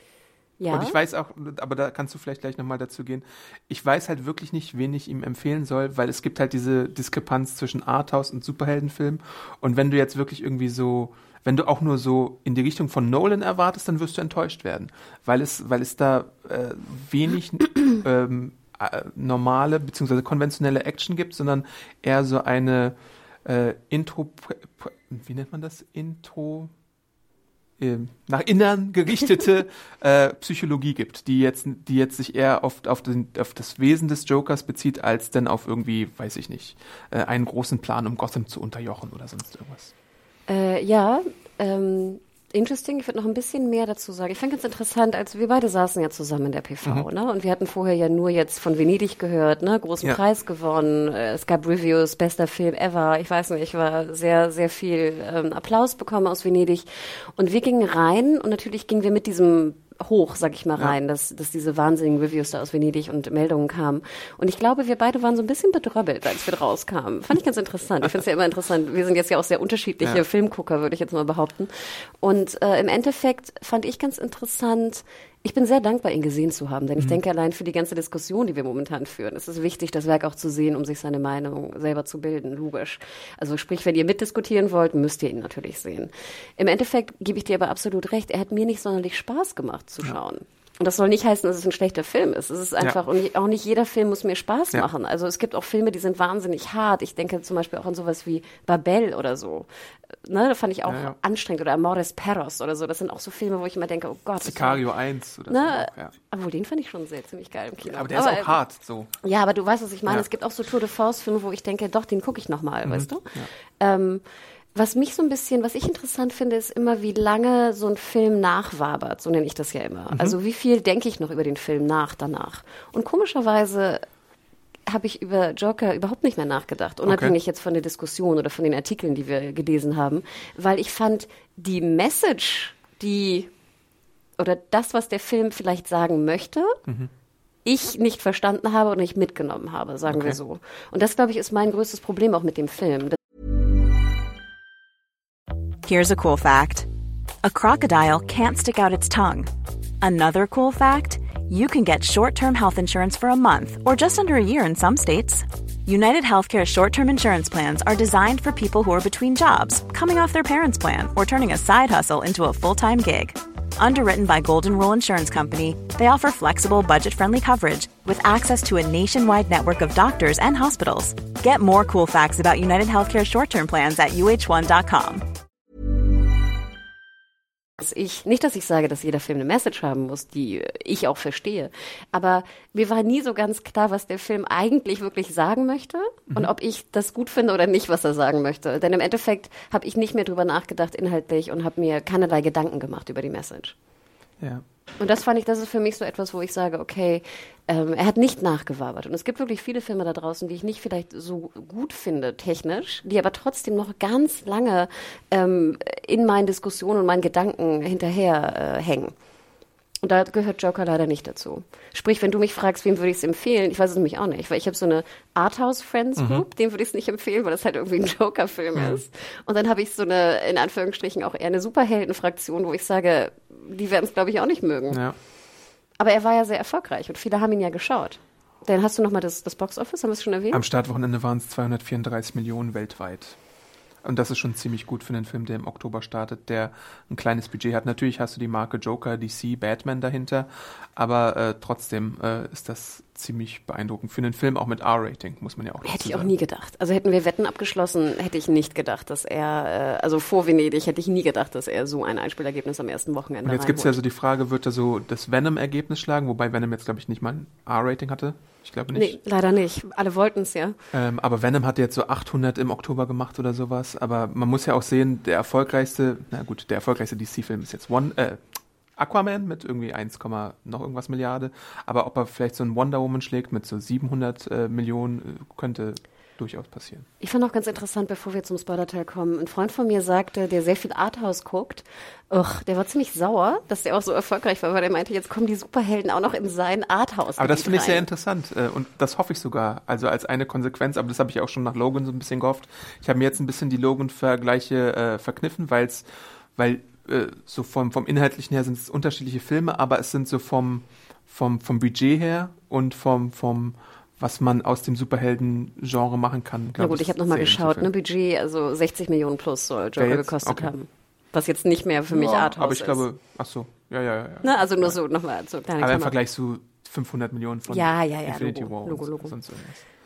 S3: Ja. Und ich weiß auch, aber da kannst du vielleicht gleich nochmal dazu gehen, ich weiß halt wirklich nicht, wen ich ihm empfehlen soll, weil es gibt halt diese Diskrepanz zwischen Arthouse und Superheldenfilm, und wenn du jetzt wirklich irgendwie so, wenn du auch nur so in die Richtung von Nolan erwartest, dann wirst du enttäuscht werden, weil es, weil es da äh, wenig ähm, äh, normale bzw. konventionelle Action gibt, sondern eher so eine äh, Intro, wie nennt man das? Intro... äh, nach innen gerichtete äh, Psychologie gibt, die jetzt, die jetzt sich eher auf, auf, den, auf das Wesen des Jokers bezieht, als denn auf irgendwie, weiß ich nicht, äh, einen großen Plan, um Gotham zu unterjochen oder sonst irgendwas.
S4: Äh, ja, ähm, interesting. Ich würde noch ein bisschen mehr dazu sagen. Ich fand ganz interessant, als wir beide saßen ja zusammen in der P V, mhm. ne? Und wir hatten vorher ja nur jetzt von Venedig gehört, ne? Großen ja. Preis gewonnen. Es gab Reviews, bester Film ever. Ich weiß nicht, ich war sehr, sehr viel ähm, Applaus bekommen aus Venedig. Und wir gingen rein und natürlich gingen wir mit diesem hoch, sag ich mal, rein, ja. dass, dass diese wahnsinnigen Reviews da aus Venedig und Meldungen kamen. Und ich glaube, wir beide waren so ein bisschen bedröppelt, als wir rauskamen. Fand ich ganz interessant. Ich finde es ja immer interessant. Wir sind jetzt ja auch sehr unterschiedliche ja. Filmgucker, würde ich jetzt mal behaupten. Und äh, im Endeffekt fand ich ganz interessant, ich bin sehr dankbar, ihn gesehen zu haben, denn ich mhm. denke, allein für die ganze Diskussion, die wir momentan führen, ist es wichtig, das Werk auch zu sehen, um sich seine Meinung selber zu bilden, logisch. Also sprich, wenn ihr mitdiskutieren wollt, müsst ihr ihn natürlich sehen. Im Endeffekt gebe ich dir aber absolut recht, er hat mir nicht sonderlich Spaß gemacht zu schauen. Ja. Und das soll nicht heißen, dass es ein schlechter Film ist. Es ist einfach, ja. und auch nicht jeder Film muss mir Spaß ja. machen. Also es gibt auch Filme, die sind wahnsinnig hart. Ich denke zum Beispiel auch an sowas wie Babel oder so. Ne, da fand ich auch ja, ja. anstrengend. Oder Amores Perros oder so. Das sind auch so Filme, wo ich immer denke, oh Gott.
S3: Sicario eins oder
S4: ne,
S3: so. Auch, ja.
S4: Obwohl, den fand ich schon sehr, ziemlich geil im Kino.
S3: Aber der aber, ist auch hart, so.
S4: Ja, aber du weißt, was ich meine.
S3: Ja.
S4: Es gibt auch so Tour de Force-Filme, wo ich denke, doch, den gucke ich nochmal, mhm. weißt du?
S3: Ja.
S4: Ähm, Was mich so ein bisschen, was ich interessant finde, ist immer, wie lange so ein Film nachwabert, so nenne ich das ja immer. Mhm. Also wie viel denke ich noch über den Film nach, danach. Und komischerweise habe ich über Joker überhaupt nicht mehr nachgedacht, unabhängig okay. jetzt von der Diskussion oder von den Artikeln, die wir gelesen haben, weil ich fand, die Message, die, oder das, was der Film vielleicht sagen möchte, mhm. ich nicht verstanden habe und nicht mitgenommen habe, sagen okay. wir so. Und das, glaube ich, ist mein größtes Problem auch mit dem Film.
S5: Here's a cool fact. A crocodile can't stick out its tongue. Another cool fact, you can get short-term health insurance for a month or just under a year in some states. United Healthcare short-term insurance plans are designed for people who are between jobs, coming off their parents' plan, or turning a side hustle into a full-time gig. Underwritten by Golden Rule Insurance Company, they offer flexible, budget-friendly coverage with access to a nationwide network of doctors and hospitals. Get more cool facts about United Healthcare short-term plans at U H one dot com.
S4: Ich, nicht, dass ich sage, dass jeder Film eine Message haben muss, die ich auch verstehe, aber mir war nie so ganz klar, was der Film eigentlich wirklich sagen möchte mhm. und ob ich das gut finde oder nicht, was er sagen möchte. Denn im Endeffekt habe ich nicht mehr drüber nachgedacht inhaltlich und habe mir keinerlei Gedanken gemacht über die Message.
S3: Ja.
S4: Und das fand ich, das ist für mich so etwas, wo ich sage, okay, ähm, er hat nicht nachgewabert. Und es gibt wirklich viele Filme da draußen, die ich nicht vielleicht so gut finde, technisch, die aber trotzdem noch ganz lange ähm, in meinen Diskussionen und meinen Gedanken hinterher äh, hängen. Und da gehört Joker leider nicht dazu. Sprich, wenn du mich fragst, wem würde ich es empfehlen, ich weiß es nämlich auch nicht, weil ich habe so eine Arthouse-Friends-Group, mhm. dem würde ich es nicht empfehlen, weil das halt irgendwie ein Joker-Film mhm. ist. Und dann habe ich so eine, in Anführungsstrichen, auch eher eine Superhelden-Fraktion, wo ich sage, die werden es, glaube ich, auch nicht mögen.
S3: Ja.
S4: Aber er war ja sehr erfolgreich und viele haben ihn ja geschaut. Dann hast du nochmal das, das Box-Office, haben wir es schon erwähnt?
S3: Am Startwochenende waren es zweihundertvierunddreißig Millionen weltweit. Und das ist schon ziemlich gut für einen Film, der im Oktober startet, der ein kleines Budget hat. Natürlich hast du die Marke Joker, D C, Batman dahinter, aber äh, trotzdem äh, ist das ziemlich beeindruckend für einen Film, auch mit R-Rating, muss man ja auch dazu
S4: Hätte ich
S3: sagen.
S4: auch nie gedacht. Also hätten wir Wetten abgeschlossen, hätte ich nicht gedacht, dass er, äh, also vor Venedig, hätte ich nie gedacht, dass er so ein Einspielergebnis am ersten Wochenende
S3: Und jetzt gibt es ja so die Frage, wird er so das Venom-Ergebnis schlagen, wobei Venom jetzt, glaube ich, nicht mal ein R-Rating hatte. Ich glaube nicht.
S4: Nee, leider nicht. Alle wollten es ja.
S3: Ähm, aber Venom hatte jetzt so achthundert im Oktober gemacht oder sowas. Aber man muss ja auch sehen, der erfolgreichste, na gut, der erfolgreichste D C-Film ist jetzt One, äh, Aquaman mit irgendwie eins, noch irgendwas Milliarde. Aber ob er vielleicht so einen Wonder Woman schlägt mit so siebenhundert äh, Millionen, könnte durchaus passieren.
S4: Ich fand auch ganz interessant, bevor wir zum Spoiler-Teil kommen, ein Freund von mir sagte, der sehr viel Arthouse guckt, ugh, der war ziemlich sauer, dass der auch so erfolgreich war, weil er meinte, jetzt kommen die Superhelden auch noch in sein Arthouse.
S3: Aber das finde ich sehr interessant und das hoffe ich sogar, also als eine Konsequenz, aber das habe ich auch schon nach Logan so ein bisschen gehofft. Ich habe mir jetzt ein bisschen die Logan-Vergleiche äh, verkniffen, weil's, weil äh, so vom, vom Inhaltlichen her sind es unterschiedliche Filme, aber es sind so vom, vom, vom Budget her und vom, vom was man aus dem Superhelden-Genre machen kann.
S4: Na gut, ich, ich habe nochmal geschaut, ne, Budget, also sechzig Millionen plus soll Joker gekostet okay. haben. Was jetzt nicht mehr für mich ja, Arthouse ist.
S3: Aber ich glaube, ach so, ja, ja, ja.
S4: Na, also nur so nochmal so kleine
S3: Aber Klammer. Im Vergleich zu fünfhundert Millionen von
S4: ja, ja, ja,
S3: Infinity
S4: Logo,
S3: War
S4: Logo, Logo.
S3: und sonst irgendwas.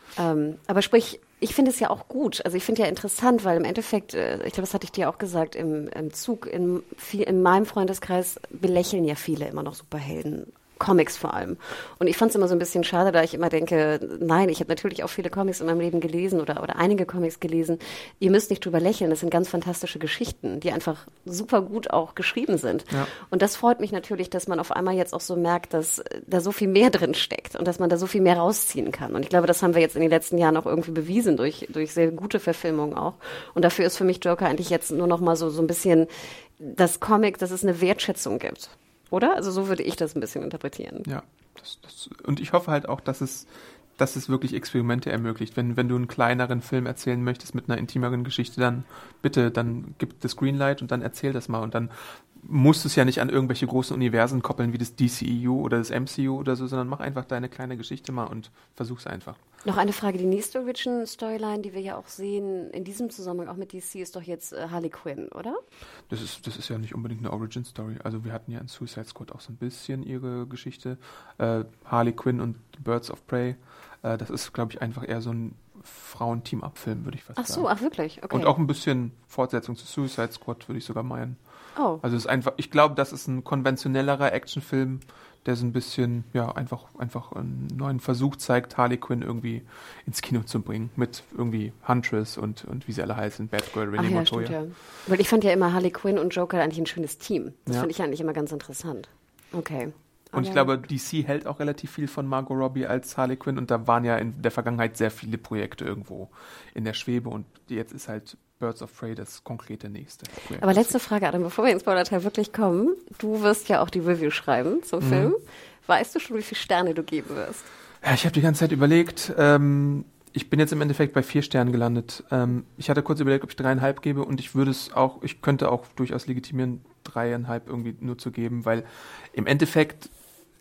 S4: Ähm, aber sprich, ich finde es ja auch gut. Also ich finde ja interessant, weil im Endeffekt, äh, ich glaube, das hatte ich dir auch gesagt, im, im Zug, in, viel, in meinem Freundeskreis belächeln ja viele immer noch Superhelden. Comics vor allem. Und ich fand es immer so ein bisschen schade, da ich immer denke, nein, ich habe natürlich auch viele Comics in meinem Leben gelesen oder, oder einige Comics gelesen. Ihr müsst nicht drüber lächeln, das sind ganz fantastische Geschichten, die einfach super gut auch geschrieben sind. Ja. Und das freut mich natürlich, dass man auf einmal jetzt auch so merkt, dass da so viel mehr drin steckt und dass man da so viel mehr rausziehen kann. Und ich glaube, das haben wir jetzt in den letzten Jahren auch irgendwie bewiesen, durch, durch sehr gute Verfilmungen auch. Und dafür ist für mich Joker eigentlich jetzt nur noch mal so, so ein bisschen das Comic, dass es eine Wertschätzung gibt. Oder? Also so würde ich das ein bisschen interpretieren.
S3: Ja, das, das, und ich hoffe halt auch, dass es, dass es wirklich Experimente ermöglicht. Wenn, wenn du einen kleineren Film erzählen möchtest mit einer intimeren Geschichte, dann bitte, dann gib das Greenlight und dann erzähl das mal. Und dann musst du es ja nicht an irgendwelche großen Universen koppeln wie das D C E U oder das M C U oder so, sondern mach einfach deine kleine Geschichte mal und versuch's einfach.
S4: Noch eine Frage, die nächste Origin-Storyline, die wir ja auch sehen, in diesem Zusammenhang auch mit D C, ist doch jetzt äh, Harley Quinn, oder?
S3: Das ist, das ist ja nicht unbedingt eine Origin-Story. Also wir hatten ja in Suicide Squad auch so ein bisschen ihre Geschichte. Äh, Harley Quinn und Birds of Prey, äh, das ist, glaube ich, einfach eher so ein Frauen-Team-Up-Film, würde ich fast
S4: ach so,
S3: sagen.
S4: Ach wirklich? Okay.
S3: Und auch ein bisschen Fortsetzung zu Suicide Squad, würde ich sogar meinen.
S4: Oh.
S3: Also es ist einfach, ich glaube, das ist ein konventionellerer Actionfilm, der so ein bisschen, ja, einfach, einfach einen neuen Versuch zeigt, Harley Quinn irgendwie ins Kino zu bringen, mit irgendwie Huntress und, und wie sie alle heißen, Batgirl, Renée
S4: Ach ja,
S3: Montoya.
S4: stimmt, ja. Weil ich fand ja immer Harley Quinn und Joker eigentlich ein schönes Team. Das
S3: ja.
S4: finde ich eigentlich immer ganz interessant. Okay.
S3: Und ich glaube, D C hält auch relativ viel von Margot Robbie als Harley Quinn und da waren ja in der Vergangenheit sehr viele Projekte irgendwo in der Schwebe und jetzt ist halt Birds of Prey das konkrete nächste Projekt.
S4: Aber letzte Frage, Adam, bevor wir ins Spoiler-Teil wirklich kommen. Du wirst ja auch die Review schreiben zum mhm. Film. Weißt du schon, wie viele Sterne du geben wirst?
S3: Ja, ich habe die ganze Zeit überlegt. Ähm, ich bin jetzt im Endeffekt bei vier Sternen gelandet. Ähm, ich hatte kurz überlegt, ob ich dreieinhalb gebe und ich würde es auch, ich könnte auch durchaus legitimieren, dreieinhalb irgendwie nur zu geben, weil im Endeffekt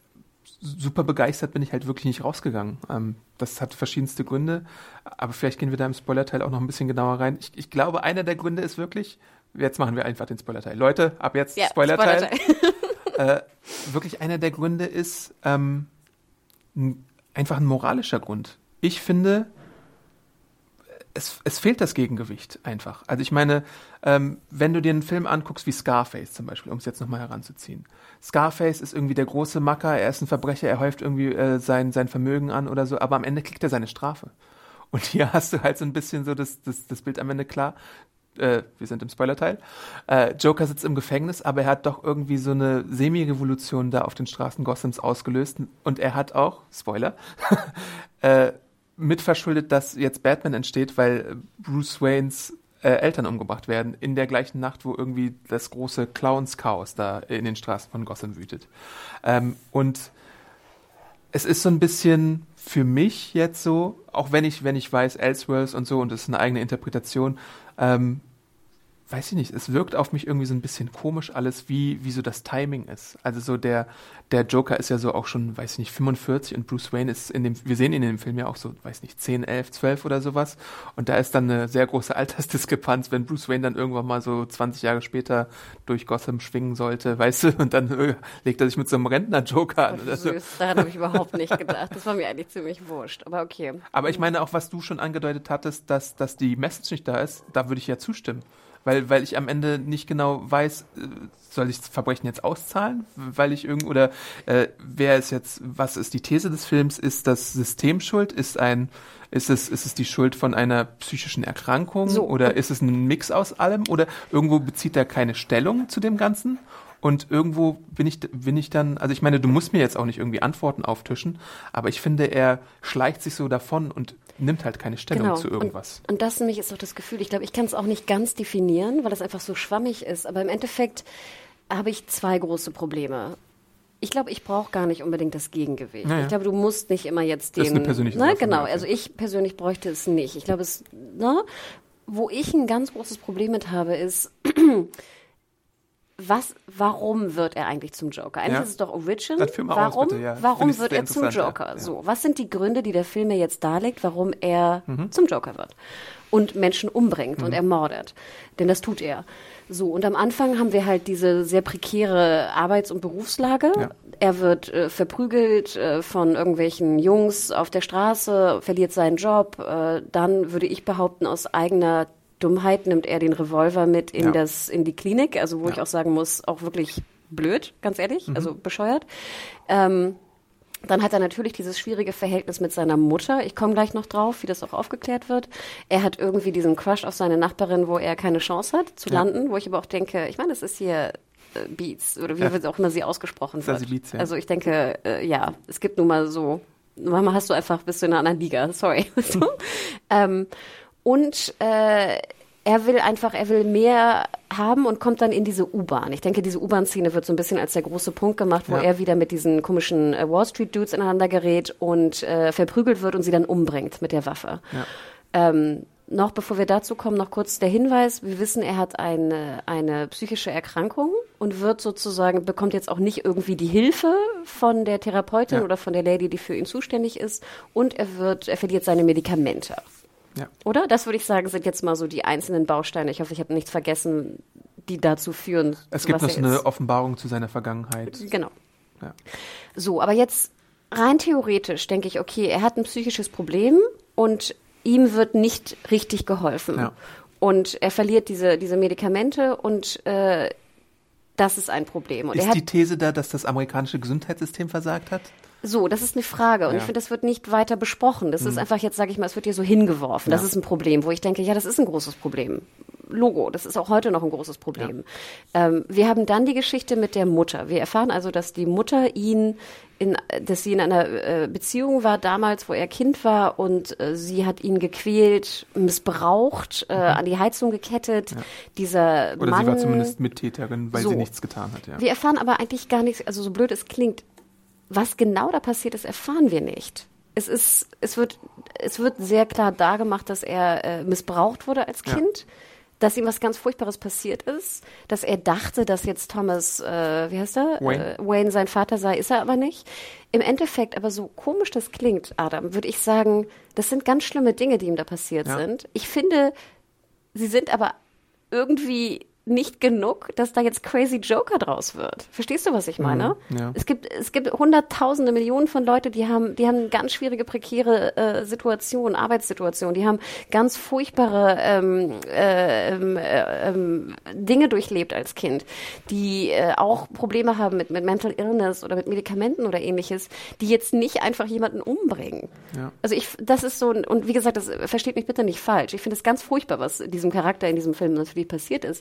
S3: super begeistert bin ich halt wirklich nicht rausgegangen. Ähm, das hat verschiedenste Gründe, aber vielleicht gehen wir da im Spoilerteil auch noch ein bisschen genauer rein. Ich, ich glaube, einer der Gründe ist wirklich, jetzt machen wir einfach den Spoilerteil. Leute, ab jetzt ja, Spoilerteil. Spoilerteil. äh, wirklich einer der Gründe ist ähm, n, einfach ein moralischer Grund. Ich finde, es, es fehlt das Gegengewicht einfach. Also ich meine, ähm, wenn du dir einen Film anguckst wie Scarface zum Beispiel, um es jetzt nochmal heranzuziehen. Scarface ist irgendwie der große Macker, er ist ein Verbrecher, er häuft irgendwie äh, sein, sein Vermögen an oder so, aber am Ende kriegt er seine Strafe. Und hier hast du halt so ein bisschen so das, das, das Bild am Ende klar. Äh, wir sind im Spoilerteil. Äh, Joker sitzt im Gefängnis, aber er hat doch irgendwie so eine Semi-Revolution da auf den Straßen Gothams ausgelöst. Und er hat auch, Spoiler, äh, mitverschuldet, dass jetzt Batman entsteht, weil Bruce Waynes äh, Eltern umgebracht werden in der gleichen Nacht, wo irgendwie das große Clowns-Chaos da in den Straßen von Gotham wütet. Ähm, und es ist so ein bisschen für mich jetzt so, auch wenn ich, wenn ich weiß, Elseworlds und so, und es ist eine eigene Interpretation, ähm, weiß ich nicht, es wirkt auf mich irgendwie so ein bisschen komisch alles, wie, wie so das Timing ist. Also so der, der Joker ist ja so auch schon, weiß ich nicht, fünfundvierzig und Bruce Wayne ist in dem, wir sehen ihn in dem Film ja auch so, weiß nicht, zehn, elf, zwölf oder sowas. Und da ist dann eine sehr große Altersdiskrepanz, wenn Bruce Wayne dann irgendwann mal so zwanzig Jahre später durch Gotham schwingen sollte, weißt du, und dann äh, legt er sich mit so einem Rentner-Joker an. Oder so.
S4: Daran habe ich überhaupt nicht gedacht. Das war mir eigentlich ziemlich wurscht, aber okay.
S3: Aber ich meine auch, was du schon angedeutet hattest, dass, dass die Message nicht da ist, da würde ich ja zustimmen. Weil, weil ich am Ende nicht genau weiß, soll ich das Verbrechen jetzt auszahlen? Weil ich irgend, oder äh, wer ist jetzt, was ist die These des Films? Ist das System schuld? Ist ein, ist es, ist es die Schuld von einer psychischen Erkrankung? So. Oder ist es ein Mix aus allem? Oder irgendwo bezieht er keine Stellung zu dem Ganzen? Und irgendwo bin ich, bin ich dann, also ich meine, du musst mir jetzt auch nicht irgendwie Antworten auftischen, aber ich finde, er schleicht sich so davon und nimmt halt keine Stellung
S4: genau.
S3: zu irgendwas.
S4: Und, und das nämlich ist auch das Gefühl, ich glaube, ich kann es auch nicht ganz definieren, weil es einfach so schwammig ist, aber im Endeffekt habe ich zwei große Probleme. Ich glaube, ich brauche gar nicht unbedingt das Gegengewicht. Naja. Ich glaube, du musst nicht immer jetzt den...
S3: Das ist eine persönliche
S4: ne,
S3: Sache.
S4: Genau, also ich persönlich bräuchte es nicht. Ich glaube, es, ne, wo ich ein ganz großes Problem mit habe, ist... Was, warum wird er eigentlich zum Joker? Eigentlich
S3: ja.
S4: ist es doch Origin.
S3: Warum,
S4: aus,
S3: bitte, ja.
S4: warum wird er zum Joker? Ja. So, was sind die Gründe, die der Film mir jetzt darlegt, warum er mhm. zum Joker wird? Und Menschen umbringt mhm. und ermordet. Denn das tut er. So, und am Anfang haben wir halt diese sehr prekäre Arbeits- und Berufslage. Ja. er wird äh, verprügelt äh, von irgendwelchen Jungs auf der Straße, verliert seinen Job. Äh, dann würde ich behaupten, aus eigener Dummheit nimmt er den Revolver mit in
S3: ja.
S4: das in die Klinik, also wo
S3: ja.
S4: ich auch sagen muss, auch wirklich blöd, ganz ehrlich,
S3: mhm.
S4: also bescheuert. Ähm, dann hat er natürlich dieses schwierige Verhältnis mit seiner Mutter. Ich komme gleich noch drauf, wie das auch aufgeklärt wird. Er hat irgendwie diesen Crush auf seine Nachbarin, wo er keine Chance hat zu ja. landen, wo ich aber auch denke, ich meine, das ist hier äh, Beats oder wie ja. auch immer sie ausgesprochen wird. Beats, ja. Also ich denke, äh, ja, es gibt nun mal so, manchmal hast du einfach, bist du in einer anderen Liga, sorry. so. ähm, Und äh, er will einfach, er will mehr haben und kommt dann in diese U-Bahn. Ich denke, diese U-Bahn-Szene wird so ein bisschen als der große Punkt gemacht, wo ja. er wieder mit diesen komischen äh, Wall-Street-Dudes ineinander gerät und äh, verprügelt wird und sie dann umbringt mit der Waffe. Ja. Ähm, noch bevor wir dazu kommen, noch kurz der Hinweis. Wir wissen, er hat eine, eine psychische Erkrankung und wird sozusagen, bekommt jetzt auch nicht irgendwie die Hilfe von der Therapeutin ja. oder von der Lady, die für ihn zuständig ist. Und er wird, er verliert seine Medikamente. Ja. Oder? Das würde ich sagen, sind jetzt mal so die einzelnen Bausteine. Ich hoffe, ich habe nichts vergessen, die dazu führen.
S3: Es gibt noch so eine Offenbarung zu seiner Vergangenheit.
S4: Genau.
S3: Ja.
S4: So, aber jetzt rein theoretisch denke ich, okay, er hat ein psychisches Problem und ihm wird nicht richtig geholfen. Ja. Und er verliert diese, diese Medikamente und äh, das ist ein Problem. Und
S3: ist
S4: er hat,
S3: die These da, dass das amerikanische Gesundheitssystem versagt hat?
S4: So, das ist eine Frage und ja. ich finde, das wird nicht weiter besprochen. Das mhm. ist einfach jetzt, sage ich mal, es wird hier so hingeworfen. Ja. Das ist ein Problem, wo ich denke, ja, das ist ein großes Problem. Logo, das ist auch heute noch ein großes Problem. Ja. Ähm, wir haben dann die Geschichte mit der Mutter. Wir erfahren also, dass die Mutter ihn, in, dass sie in einer äh, Beziehung war damals, wo er Kind war und äh, sie hat ihn gequält, missbraucht, äh, mhm. an die Heizung gekettet. Ja. Dieser
S3: Oder
S4: Mann,
S3: sie war zumindest Mittäterin, weil
S4: so.
S3: sie nichts getan hat. Ja.
S4: Wir erfahren aber eigentlich gar nichts, also so blöd es klingt, was genau da passiert ist, erfahren wir nicht. Es ist, es wird, es wird sehr klar dargemacht, dass er äh, missbraucht wurde als Kind, ja. dass ihm was ganz Furchtbares passiert ist, dass er dachte, dass jetzt Thomas, äh, wie heißt er?
S3: Wayne.
S4: Äh, Wayne sein Vater sei, ist er aber nicht. Im Endeffekt, aber so komisch das klingt, Adam, würde ich sagen, das sind ganz schlimme Dinge, die ihm da passiert ja. sind. Ich finde, sie sind aber irgendwie nicht genug, dass da jetzt Crazy Joker draus wird. Verstehst du, was ich meine?
S3: Mhm, ja.
S4: Es gibt, es gibt hunderttausende, Millionen von Leute, die haben, die haben ganz schwierige, prekäre äh, Situationen, Arbeitssituationen, die haben ganz furchtbare ähm, äh, äh, äh, Dinge durchlebt als Kind, die äh, auch Probleme haben mit, mit Mental Illness oder mit Medikamenten oder ähnliches, die jetzt nicht einfach jemanden umbringen.
S3: Ja.
S4: Also ich, das ist so, und wie gesagt, das versteht mich bitte nicht falsch. Ich finde es ganz furchtbar, was diesem Charakter in diesem Film natürlich passiert ist.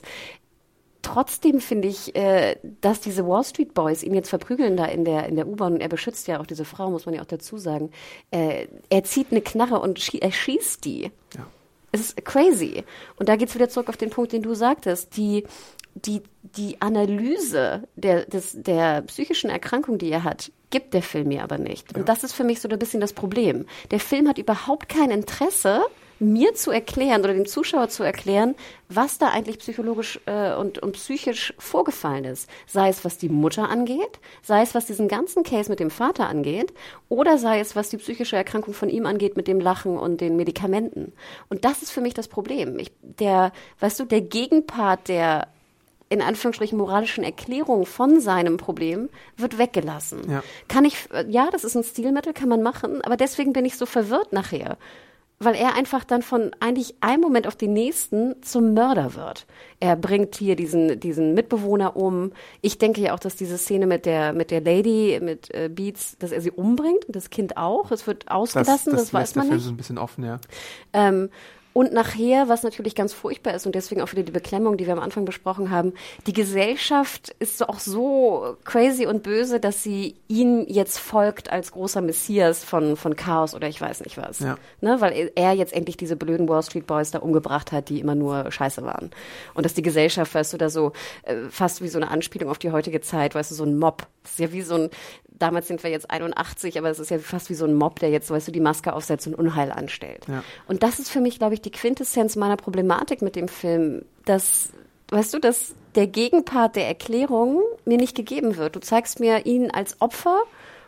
S4: Trotzdem finde ich, äh, dass diese Wall Street Boys ihn jetzt verprügeln da in der, in der U-Bahn und er beschützt ja auch diese Frau, muss man ja auch dazu sagen. Äh, er zieht eine Knarre und schie- er schießt die.
S3: Ja.
S4: Es ist crazy. Und da geht's wieder zurück auf den Punkt, den du sagtest. Die, die, die Analyse der, des, der psychischen Erkrankung, die er hat, gibt der Film mir aber nicht. Und ja. das ist für mich so ein bisschen das Problem. Der Film hat überhaupt kein Interesse, mir zu erklären oder dem Zuschauer zu erklären, was da eigentlich psychologisch äh, und, und psychisch vorgefallen ist. Sei es, was die Mutter angeht, sei es, was diesen ganzen Case mit dem Vater angeht, oder sei es, was die psychische Erkrankung von ihm angeht mit dem Lachen und den Medikamenten. Und das ist für mich das Problem. Ich, der, weißt du, der Gegenpart der in Anführungsstrichen moralischen Erklärung von seinem Problem wird weggelassen. Ja. Kann ich, ja, das ist ein Stilmittel, kann man machen, aber deswegen bin ich so verwirrt nachher. Weil er einfach dann von eigentlich einem Moment auf den nächsten zum Mörder wird. Er bringt hier diesen diesen Mitbewohner um. Ich denke ja auch, dass diese Szene mit der mit der Lady, mit äh, Beats, dass er sie umbringt und das Kind auch. Es wird ausgelassen, das, das, das weiß man nicht.
S3: So ein bisschen offen, ja.
S4: Ähm, Und nachher, was natürlich ganz furchtbar ist und deswegen auch wieder die Beklemmung, die wir am Anfang besprochen haben, die Gesellschaft ist auch so crazy und böse, dass sie ihm jetzt folgt als großer Messias von von Chaos oder ich weiß nicht was. Ja. Ne, weil er jetzt endlich diese blöden Wall Street Boys da umgebracht hat, die immer nur Scheiße waren. Und dass die Gesellschaft, weißt du, da so äh, fast wie so eine Anspielung auf die heutige Zeit, weißt du, so ein Mob. Das ist ja wie so ein, damals sind wir jetzt einundachtzig, aber es ist ja fast wie so ein Mob, der jetzt, weißt du, die Maske aufsetzt und Unheil anstellt. Ja. Und das ist für mich, glaube ich, die Quintessenz meiner Problematik mit dem Film, dass, weißt du, dass der Gegenpart der Erklärung mir nicht gegeben wird. Du zeigst mir ihn als Opfer,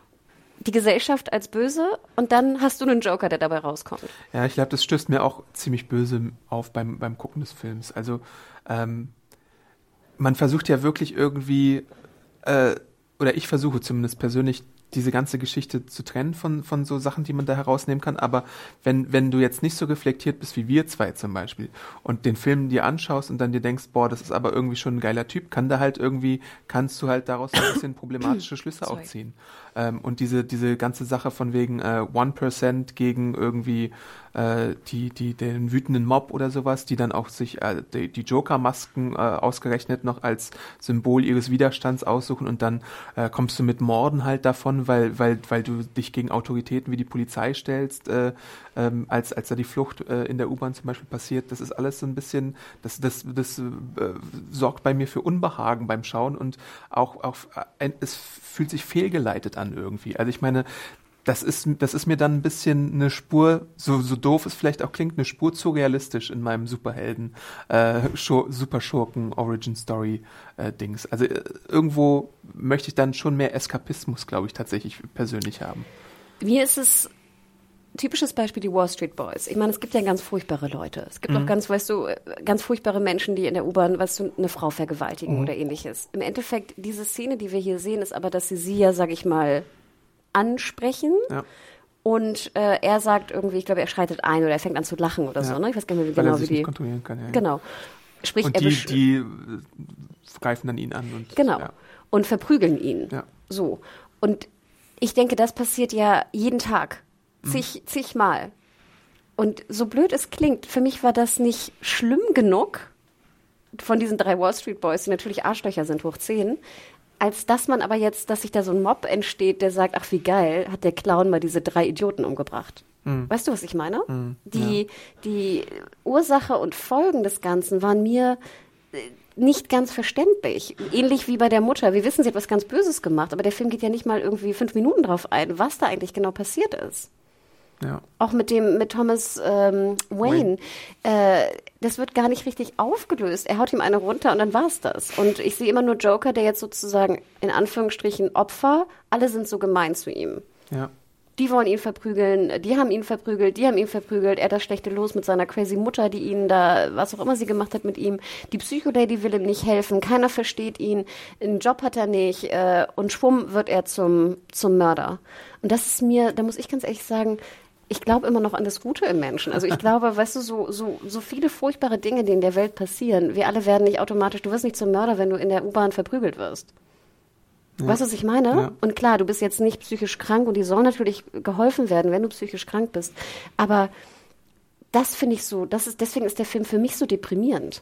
S4: die Gesellschaft als böse und dann hast du einen Joker, der dabei rauskommt.
S3: Ja, ich glaube, das stößt mir auch ziemlich böse auf beim, beim Gucken des Films. Also ähm, man versucht ja wirklich irgendwie äh, oder ich versuche zumindest persönlich, diese ganze Geschichte zu trennen von, von so Sachen, die man da herausnehmen kann. Aber wenn, wenn du jetzt nicht so reflektiert bist wie wir zwei zum Beispiel und den Film dir anschaust und dann dir denkst, boah, das ist aber irgendwie schon ein geiler Typ, kann da halt irgendwie, kannst du halt daraus ein bisschen problematische Schlüsse auch ziehen. Ähm, und diese, diese ganze Sache von wegen äh, one percent gegen irgendwie äh, die, die, den wütenden Mob oder sowas, die dann auch sich äh, die, die Joker-Masken äh, ausgerechnet noch als Symbol ihres Widerstands aussuchen und dann äh, kommst du mit Morden halt davon, weil, weil, weil du dich gegen Autoritäten wie die Polizei stellst, äh, ähm, als, als da die Flucht äh, in der U-Bahn zum Beispiel passiert. Das ist alles so ein bisschen, das, das, das äh, sorgt bei mir für Unbehagen beim Schauen und auch, auch äh, es fühlt sich fehlgeleitet an irgendwie. Also ich meine, das ist, das ist mir dann ein bisschen eine Spur, so, so doof es vielleicht auch klingt, eine Spur zu realistisch in meinem Superhelden, äh, Superschurken-Origin-Story-Dings. Äh, also äh, irgendwo möchte ich dann schon mehr Eskapismus, glaube ich, tatsächlich persönlich haben.
S4: Mir ist es typisches Beispiel die Wall Street Boys. Ich meine, es gibt ja ganz furchtbare Leute. Es gibt mhm. auch ganz, weißt du, ganz furchtbare Menschen, die in der U-Bahn, weißt du, eine Frau vergewaltigen mhm. oder ähnliches. Im Endeffekt, diese Szene, die wir hier sehen, ist aber, dass sie sie ja, sag ich mal, ansprechen. Ja. Und äh, er sagt irgendwie, ich glaube, er schreitet ein oder er fängt an zu lachen oder ja. so. Ne? Ich weiß gar nicht mehr, wie
S3: Weil
S4: genau
S3: er sich
S4: wie die
S3: nicht kontrollieren kann. Ja,
S4: genau. Sprich,
S3: und
S4: er
S3: die, die äh, greifen dann ihn an. Und,
S4: genau.
S3: Ja.
S4: Und verprügeln ihn.
S3: Ja.
S4: So. Und ich denke, das passiert ja jeden Tag. Zig, mhm. zigmal. Und so blöd es klingt, für mich war das nicht schlimm genug von diesen drei Wall Street Boys, die natürlich Arschlöcher sind, hoch zehn, als dass man aber jetzt, dass sich da so ein Mob entsteht, der sagt, ach wie geil, hat der Clown mal diese drei Idioten umgebracht. Mhm. Weißt du, was ich meine? Mhm. Die, ja. die Ursache und Folgen des Ganzen waren mir nicht ganz verständlich. Ähnlich wie bei der Mutter. Wir wissen, sie hat was ganz Böses gemacht, aber der Film geht ja nicht mal irgendwie fünf Minuten drauf ein, was da eigentlich genau passiert ist.
S3: Ja.
S4: Auch mit dem, mit Thomas ähm, Wayne. Wayne. Äh, das wird gar nicht richtig aufgelöst. Er haut ihm eine runter und dann war's das. Und ich sehe immer nur Joker, der jetzt sozusagen in Anführungsstrichen Opfer, alle sind so gemein zu ihm.
S3: Ja.
S4: Die wollen ihn verprügeln, die haben ihn verprügelt, die haben ihn verprügelt, er das schlechte Los mit seiner crazy Mutter, die ihn da, was auch immer sie gemacht hat mit ihm. Die Psycho-Lady will ihm nicht helfen, keiner versteht ihn, einen Job hat er nicht äh, und schwumm wird er zum, zum Mörder. Und das ist mir, da muss ich ganz ehrlich sagen, ich glaube immer noch an das Gute im Menschen. Also ich glaube, weißt du, so, so, so viele furchtbare Dinge, die in der Welt passieren, wir alle werden nicht automatisch, du wirst nicht zum Mörder, wenn du in der U-Bahn verprügelt wirst. Ja. Weißt du, was ich meine? Ja. Und klar, du bist jetzt nicht psychisch krank und die soll natürlich geholfen werden, wenn du psychisch krank bist. Aber das finde ich so, das ist, deswegen ist der Film für mich so deprimierend.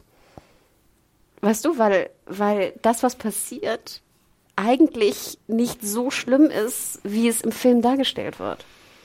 S4: Weißt du, weil, weil das, was passiert, eigentlich nicht so schlimm ist, wie es im Film dargestellt wird.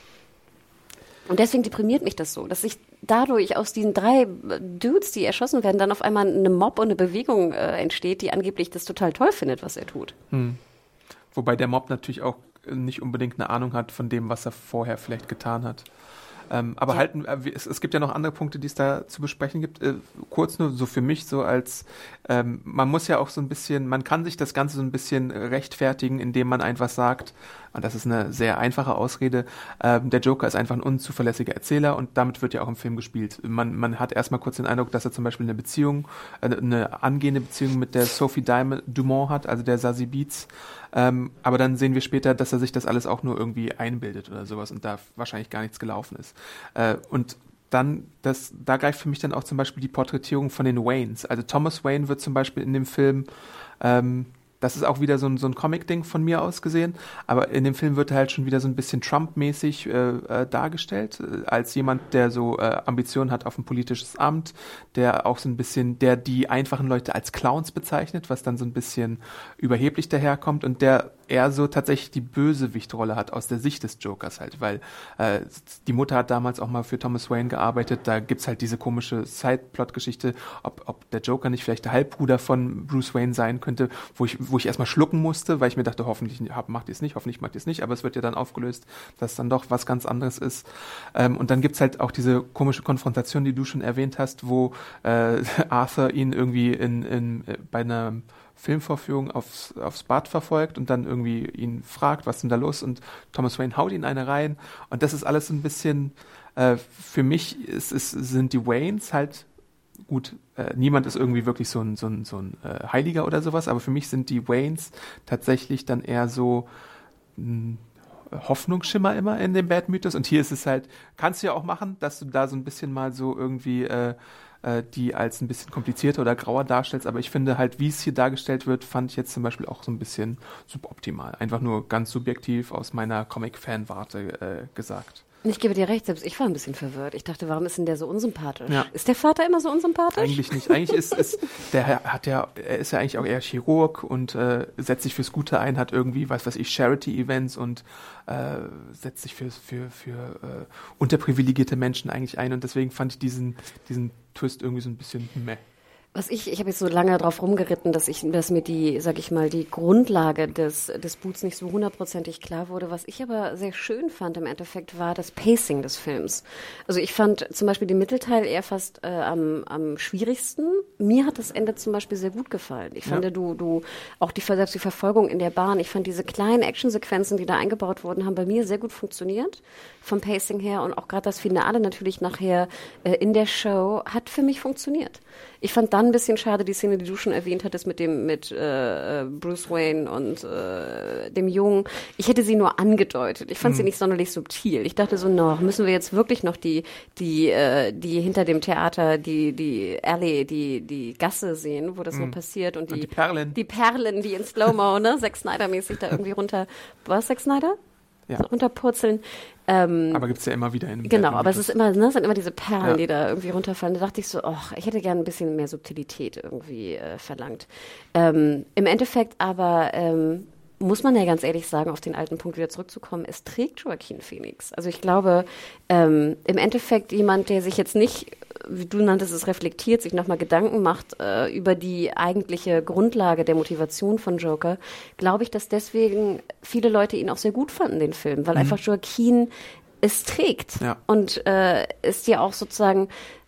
S4: Und deswegen deprimiert mich das so, dass sich dadurch aus diesen drei Dudes, die erschossen werden, dann auf einmal eine Mob und eine Bewegung äh, entsteht, die angeblich das total toll findet, was er tut.
S3: Hm. Wobei der Mob natürlich auch nicht unbedingt eine Ahnung hat von dem, was er vorher vielleicht getan hat. Ähm, aber ja. halt, es, es gibt ja noch andere Punkte, die es da zu besprechen gibt. Äh, kurz nur so für mich, so als, ähm, man muss ja auch so ein bisschen, man kann sich das Ganze so ein bisschen rechtfertigen, indem man einfach sagt, und das ist eine sehr einfache Ausrede, ähm, der Joker ist einfach ein unzuverlässiger Erzähler und damit wird ja auch im Film gespielt. Man, man hat erstmal kurz den Eindruck, dass er zum Beispiel eine Beziehung, äh, eine angehende Beziehung mit der Sophie Dumont hat, also der Zazie Beetz. Ähm, aber dann sehen wir später, dass er sich das alles auch nur irgendwie einbildet oder sowas und da wahrscheinlich gar nichts gelaufen ist. Äh, und dann, das, da greift für mich dann auch zum Beispiel die Porträtierung von den Waynes. Also Thomas Wayne wird zum Beispiel in dem Film, ähm, das ist auch wieder so ein, so ein Comic-Ding von mir aus gesehen, aber in dem Film wird er halt schon wieder so ein bisschen Trump-mäßig äh, äh, dargestellt, äh, als jemand, der so äh, Ambitionen hat auf ein politisches Amt, der auch so ein bisschen, der die einfachen Leute als Clowns bezeichnet, was dann so ein bisschen überheblich daherkommt und der eher so tatsächlich die Bösewichtrolle hat aus der Sicht des Jokers halt, weil äh, die Mutter hat damals auch mal für Thomas Wayne gearbeitet, da gibt's halt diese komische Side-Plot-Geschichte, ob, ob der Joker nicht vielleicht der Halbbruder von Bruce Wayne sein könnte, wo ich, wo ich erstmal schlucken musste, weil ich mir dachte, hoffentlich macht ihr es nicht, hoffentlich macht ihr es nicht, aber es wird ja dann aufgelöst, dass es dann doch was ganz anderes ist. Ähm, und dann gibt's halt auch diese komische Konfrontation, die du schon erwähnt hast, wo äh, Arthur ihn irgendwie in, in, bei einer Filmvorführung aufs, aufs Bad verfolgt und dann irgendwie ihn fragt, was ist denn da los? Und Thomas Wayne haut ihn eine rein. Und das ist alles so ein bisschen, äh, für mich ist, ist, sind die Waynes halt gut, äh, niemand ist irgendwie wirklich so ein, so ein, so ein äh, Heiliger oder sowas, aber für mich sind die Waynes tatsächlich dann eher so ein Hoffnungsschimmer immer in dem Bad-Mythos. Und hier ist es halt, kannst du ja auch machen, dass du da so ein bisschen mal so irgendwie äh, äh, die als ein bisschen komplizierter oder grauer darstellst, aber ich finde halt, wie es hier dargestellt wird, fand ich jetzt zum Beispiel auch so ein bisschen suboptimal. Einfach nur ganz subjektiv aus meiner Comic-Fan-Warte äh, gesagt.
S4: Ich gebe dir recht, selbst ich war ein bisschen verwirrt. Ich dachte, warum ist denn der so unsympathisch?
S3: Ja.
S4: Ist der Vater immer so unsympathisch?
S3: Eigentlich nicht. Eigentlich ist, ist der hat ja, er ist ja eigentlich auch eher Chirurg und äh, setzt sich fürs Gute ein, hat irgendwie, was weiß ich, Charity-Events und äh, setzt sich für, für, für äh, unterprivilegierte Menschen eigentlich ein. Und deswegen fand ich diesen, diesen Twist irgendwie so ein bisschen meh.
S4: Was ich, ich habe jetzt so lange drauf rumgeritten, dass ich, dass mir die, sag ich mal, die Grundlage des, des Boots nicht so hundertprozentig klar wurde. Was ich aber sehr schön fand im Endeffekt war das Pacing des Films. Also ich fand zum Beispiel den Mittelteil eher fast äh, am, am schwierigsten. Mir hat das Ende zum Beispiel sehr gut gefallen. Ich fand, ja. du, du, auch die, selbst die Verfolgung in der Bahn, ich fand diese kleinen Actionsequenzen, die da eingebaut wurden, haben bei mir sehr gut funktioniert. Vom Pacing her und auch gerade das Finale natürlich nachher äh, in der Show hat für mich funktioniert. Ich fand dann ein bisschen schade die Szene, die du schon erwähnt hattest mit dem mit äh, Bruce Wayne und äh, dem Jungen. Ich hätte sie nur angedeutet. Ich fand mhm. sie nicht sonderlich subtil. Ich dachte so, no, müssen wir jetzt wirklich noch die die äh, die hinter dem Theater die die Alley, die die Gasse sehen, wo das mhm. noch passiert und die,
S3: und die Perlen,
S4: die Perlen, die in Slow-Mo, ne, Zack Snyder mäßig da irgendwie runter. War es Zack Snyder?
S3: Ja.
S4: So runterpurzeln. Ähm,
S3: aber gibt's ja immer wieder in
S4: Genau, aber es ist immer, ne, es sind immer diese Perlen,
S3: ja.
S4: die da irgendwie runterfallen. Da dachte ich so, ach, ich hätte gerne ein bisschen mehr Subtilität irgendwie äh, verlangt. Ähm, Im Endeffekt aber ähm, muss man ja ganz ehrlich sagen, auf den alten Punkt wieder zurückzukommen, es trägt Joaquin Phoenix. Also ich glaube, ähm, im Endeffekt jemand, der sich jetzt nicht, wie du nanntest es, reflektiert, sich nochmal Gedanken macht äh, über die eigentliche Grundlage der Motivation von Joker, glaube ich, dass deswegen viele Leute ihn auch sehr gut fanden, den Film, weil mhm. einfach Joaquin es trägt
S3: ja.
S4: und äh, es ja auch sozusagen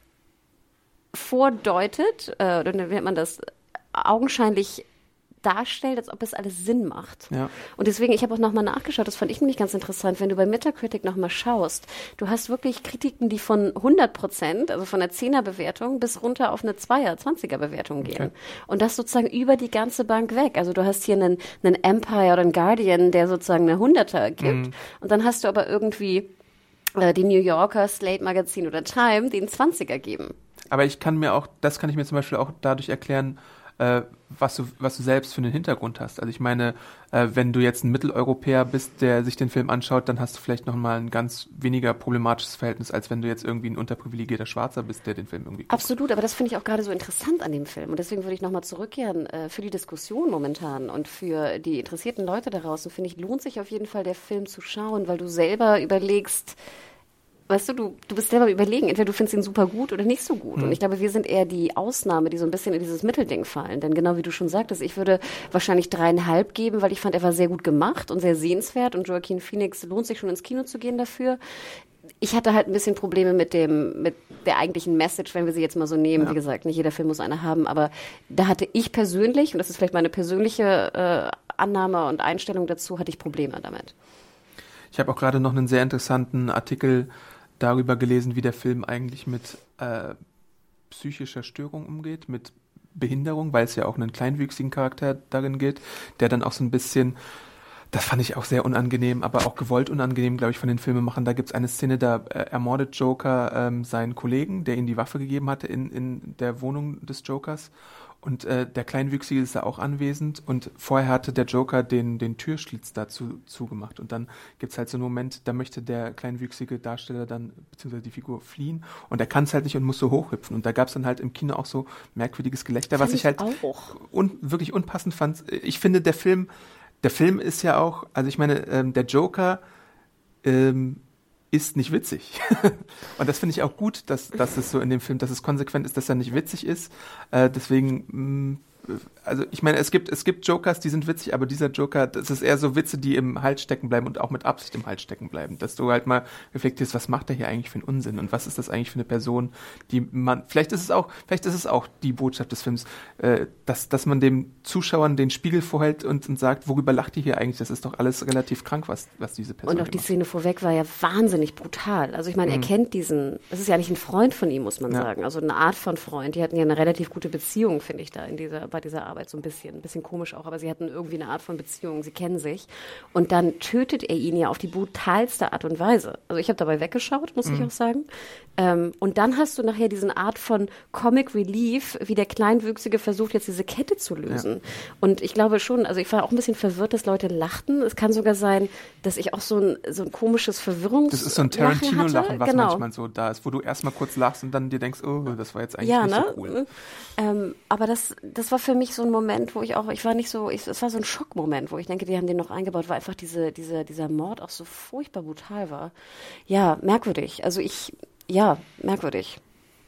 S4: vordeutet, äh, oder nennt man das, augenscheinlich darstellt, als ob es alles Sinn macht.
S3: Ja.
S4: Und deswegen, ich habe auch nochmal nachgeschaut, das fand ich nämlich ganz interessant, wenn du bei Metacritic nochmal schaust, du hast wirklich Kritiken, die von hundert Prozent, also von der Zehner-Bewertung bis runter auf eine Zweier-, Zwanziger-Bewertung gehen. Okay. Und das sozusagen über die ganze Bank weg. Also du hast hier einen, einen Empire oder einen Guardian, der sozusagen eine Hunderter gibt. Mhm. Und dann hast du aber irgendwie äh, die New Yorker, Slate Magazine oder Time, die einen Zwanziger geben.
S3: Aber ich kann mir auch, das kann ich mir zum Beispiel auch dadurch erklären, äh, was du, was du selbst für einen Hintergrund hast. Also ich meine, äh, wenn du jetzt ein Mitteleuropäer bist, der sich den Film anschaut, dann hast du vielleicht nochmal ein ganz weniger problematisches Verhältnis, als wenn du jetzt irgendwie ein unterprivilegierter Schwarzer bist, der den Film irgendwie guckt.
S4: Absolut, aber das finde ich auch gerade so interessant an dem Film. Und deswegen würde ich nochmal zurückkehren äh, für die Diskussion momentan und für die interessierten Leute da draußen, finde ich, lohnt sich auf jeden Fall, der Film zu schauen, weil du selber überlegst, weißt du, du, du bist selber überlegen, entweder du findest ihn super gut oder nicht so gut. Mhm. Und ich glaube, wir sind eher die Ausnahme, die so ein bisschen in dieses Mittelding fallen. Denn genau wie du schon sagtest, ich würde wahrscheinlich dreieinhalb geben, weil ich fand, er war sehr gut gemacht und sehr sehenswert. Und Joaquin Phoenix lohnt sich schon ins Kino zu gehen dafür. Ich hatte halt ein bisschen Probleme mit dem, mit der eigentlichen Message, wenn wir sie jetzt mal so nehmen. Ja. Wie gesagt, nicht jeder Film muss eine haben, aber da hatte ich persönlich, und das ist vielleicht meine persönliche äh, Annahme und Einstellung dazu, hatte ich Probleme damit.
S3: Ich habe auch gerade noch einen sehr interessanten Artikel darüber gelesen, wie der Film eigentlich mit äh, psychischer Störung umgeht, mit Behinderung, weil es ja auch einen kleinwüchsigen Charakter darin gilt, der dann auch so ein bisschen, das fand ich auch sehr unangenehm, aber auch gewollt unangenehm, glaube ich, von den Filmemachern. Da gibt es eine Szene, da äh, ermordet Joker ähm, seinen Kollegen, der ihm die Waffe gegeben hatte in, in der Wohnung des Jokers. Und äh, der Kleinwüchsige ist da auch anwesend und vorher hatte der Joker den, den Türschlitz dazu zugemacht. Und dann gibt's halt so einen Moment, da möchte der kleinwüchsige Darsteller dann, beziehungsweise die Figur, fliehen und er kann es halt nicht und muss so hochhüpfen. Und da gab's dann halt im Kino auch so merkwürdiges Gelächter, was ich, ich halt un, wirklich unpassend fand. Ich finde, der Film, der Film ist ja auch, also ich meine, ähm, der Joker ähm, ist nicht witzig. Und das finde ich auch gut, dass, dass es so in dem Film, dass es konsequent ist, dass er nicht witzig ist. Äh, deswegen also ich meine, es gibt es gibt Jokers, die sind witzig, aber dieser Joker, das ist eher so Witze, die im Hals stecken bleiben und auch mit Absicht im Hals stecken bleiben. Dass du halt mal reflektierst, was macht er hier eigentlich für einen Unsinn und was ist das eigentlich für eine Person, die man, vielleicht ist es auch, vielleicht ist es auch die Botschaft des Films, äh, dass, dass man dem Zuschauern den Spiegel vorhält und, und sagt, worüber lacht ihr hier eigentlich? Das ist doch alles relativ krank, was, was diese Person
S4: Und auch die
S3: macht.
S4: Szene vorweg war ja wahnsinnig brutal. Also ich meine, mhm. er kennt diesen, das ist ja nicht ein Freund von ihm, muss man ja. sagen. Also eine Art von Freund. Die hatten ja eine relativ gute Beziehung, finde ich, da in dieser, bei dieser Arbeit so ein bisschen. Ein bisschen komisch auch, aber sie hatten irgendwie eine Art von Beziehung. Sie kennen sich. Und dann tötet er ihn ja auf die brutalste Art und Weise. Also ich habe dabei weggeschaut, muss mhm. ich auch sagen. Ähm, und dann hast du nachher diesen Art von Comic Relief, wie der Kleinwüchsige versucht, jetzt diese Kette zu lösen. Ja. Und ich glaube schon, also ich war auch ein bisschen verwirrt, dass Leute lachten. Es kann sogar sein, dass ich auch so ein, so ein komisches Verwirrungs-
S3: Das ist so ein Tarantino-Lachen, was
S4: genau.
S3: manchmal so da ist, wo du erstmal kurz lachst und dann dir denkst, oh, das war jetzt eigentlich
S4: ja,
S3: nicht
S4: ne?
S3: so cool.
S4: Ähm, aber das, das war für mich so ein Moment, wo ich auch, ich war nicht so, ich, es war so ein Schockmoment, wo ich denke, die haben den noch eingebaut, weil einfach diese, diese, dieser Mord auch so furchtbar brutal war. Ja, merkwürdig. Also ich, ja, merkwürdig.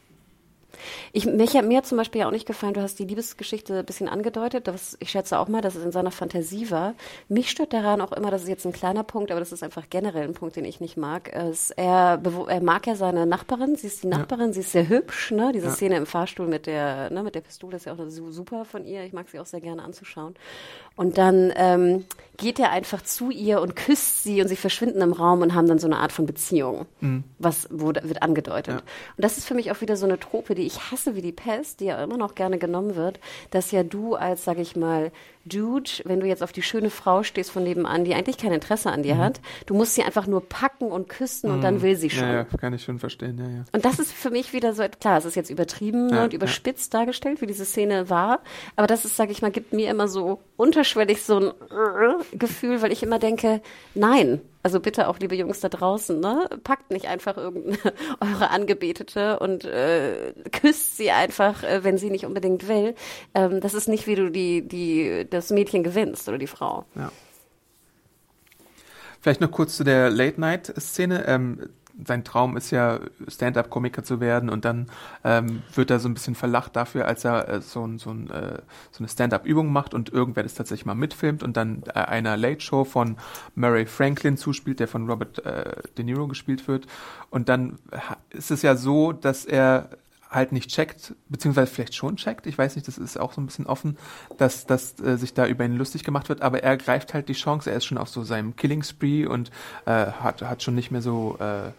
S4: Ich, mich, mir hat zum Beispiel ja auch nicht gefallen, du hast die Liebesgeschichte ein bisschen angedeutet, das, ich schätze auch mal, dass es in seiner Fantasie war. Mich stört daran auch immer, das ist jetzt ein kleiner Punkt, aber das ist einfach generell ein Punkt, den ich nicht mag. Es, er, er mag ja seine Nachbarin, sie ist die Nachbarin, ja. sie ist sehr hübsch, ne? Diese ja. Szene im Fahrstuhl mit der, ne, mit der Pistole ist ja auch super von ihr, ich mag sie auch sehr gerne anzuschauen. Und dann ähm, geht er einfach zu ihr und küsst sie und sie verschwinden im Raum und haben dann so eine Art von Beziehung, mhm. was wurde, wird angedeutet. Ja. Und das ist für mich auch wieder so eine Trope, die ich hasse wie die Pest, die ja immer noch gerne genommen wird, dass ja du als, sag ich mal, Dude, wenn du jetzt auf die schöne Frau stehst von nebenan, die eigentlich kein Interesse an dir mhm. hat, du musst sie einfach nur packen und küssen mhm. und dann will sie schon.
S3: Ja, ja, kann ich schon verstehen, ja, ja.
S4: Und das ist für mich wieder so, klar, es ist jetzt übertrieben ja, und überspitzt ja. dargestellt, wie diese Szene war, aber das ist, sag ich mal, gibt mir immer so unterschwellig so ein Gefühl, weil ich immer denke, nein, also bitte auch, liebe Jungs da draußen, ne, packt nicht einfach irgendeine eure Angebetete und äh, küsst sie einfach, äh, wenn sie nicht unbedingt will. Ähm, das ist nicht, wie du die, die, das Mädchen gewinnst oder die Frau.
S3: Ja. Vielleicht noch kurz zu der Late-Night-Szene. Ähm, sein Traum ist ja, Stand-up-Komiker zu werden und dann ähm, wird er so ein bisschen verlacht dafür, als er äh, so, so, ein, äh, so eine Stand-up-Übung macht und irgendwer das tatsächlich mal mitfilmt und dann äh, einer Late-Show von Murray Franklin zuspielt, der von Robert äh, De Niro gespielt wird. Und dann ist es ja so, dass er halt nicht checkt, beziehungsweise vielleicht schon checkt, ich weiß nicht, das ist auch so ein bisschen offen, dass, dass äh, sich da über ihn lustig gemacht wird, aber er greift halt die Chance, er ist schon auf so seinem Killing Spree und äh, hat, hat schon nicht mehr so äh,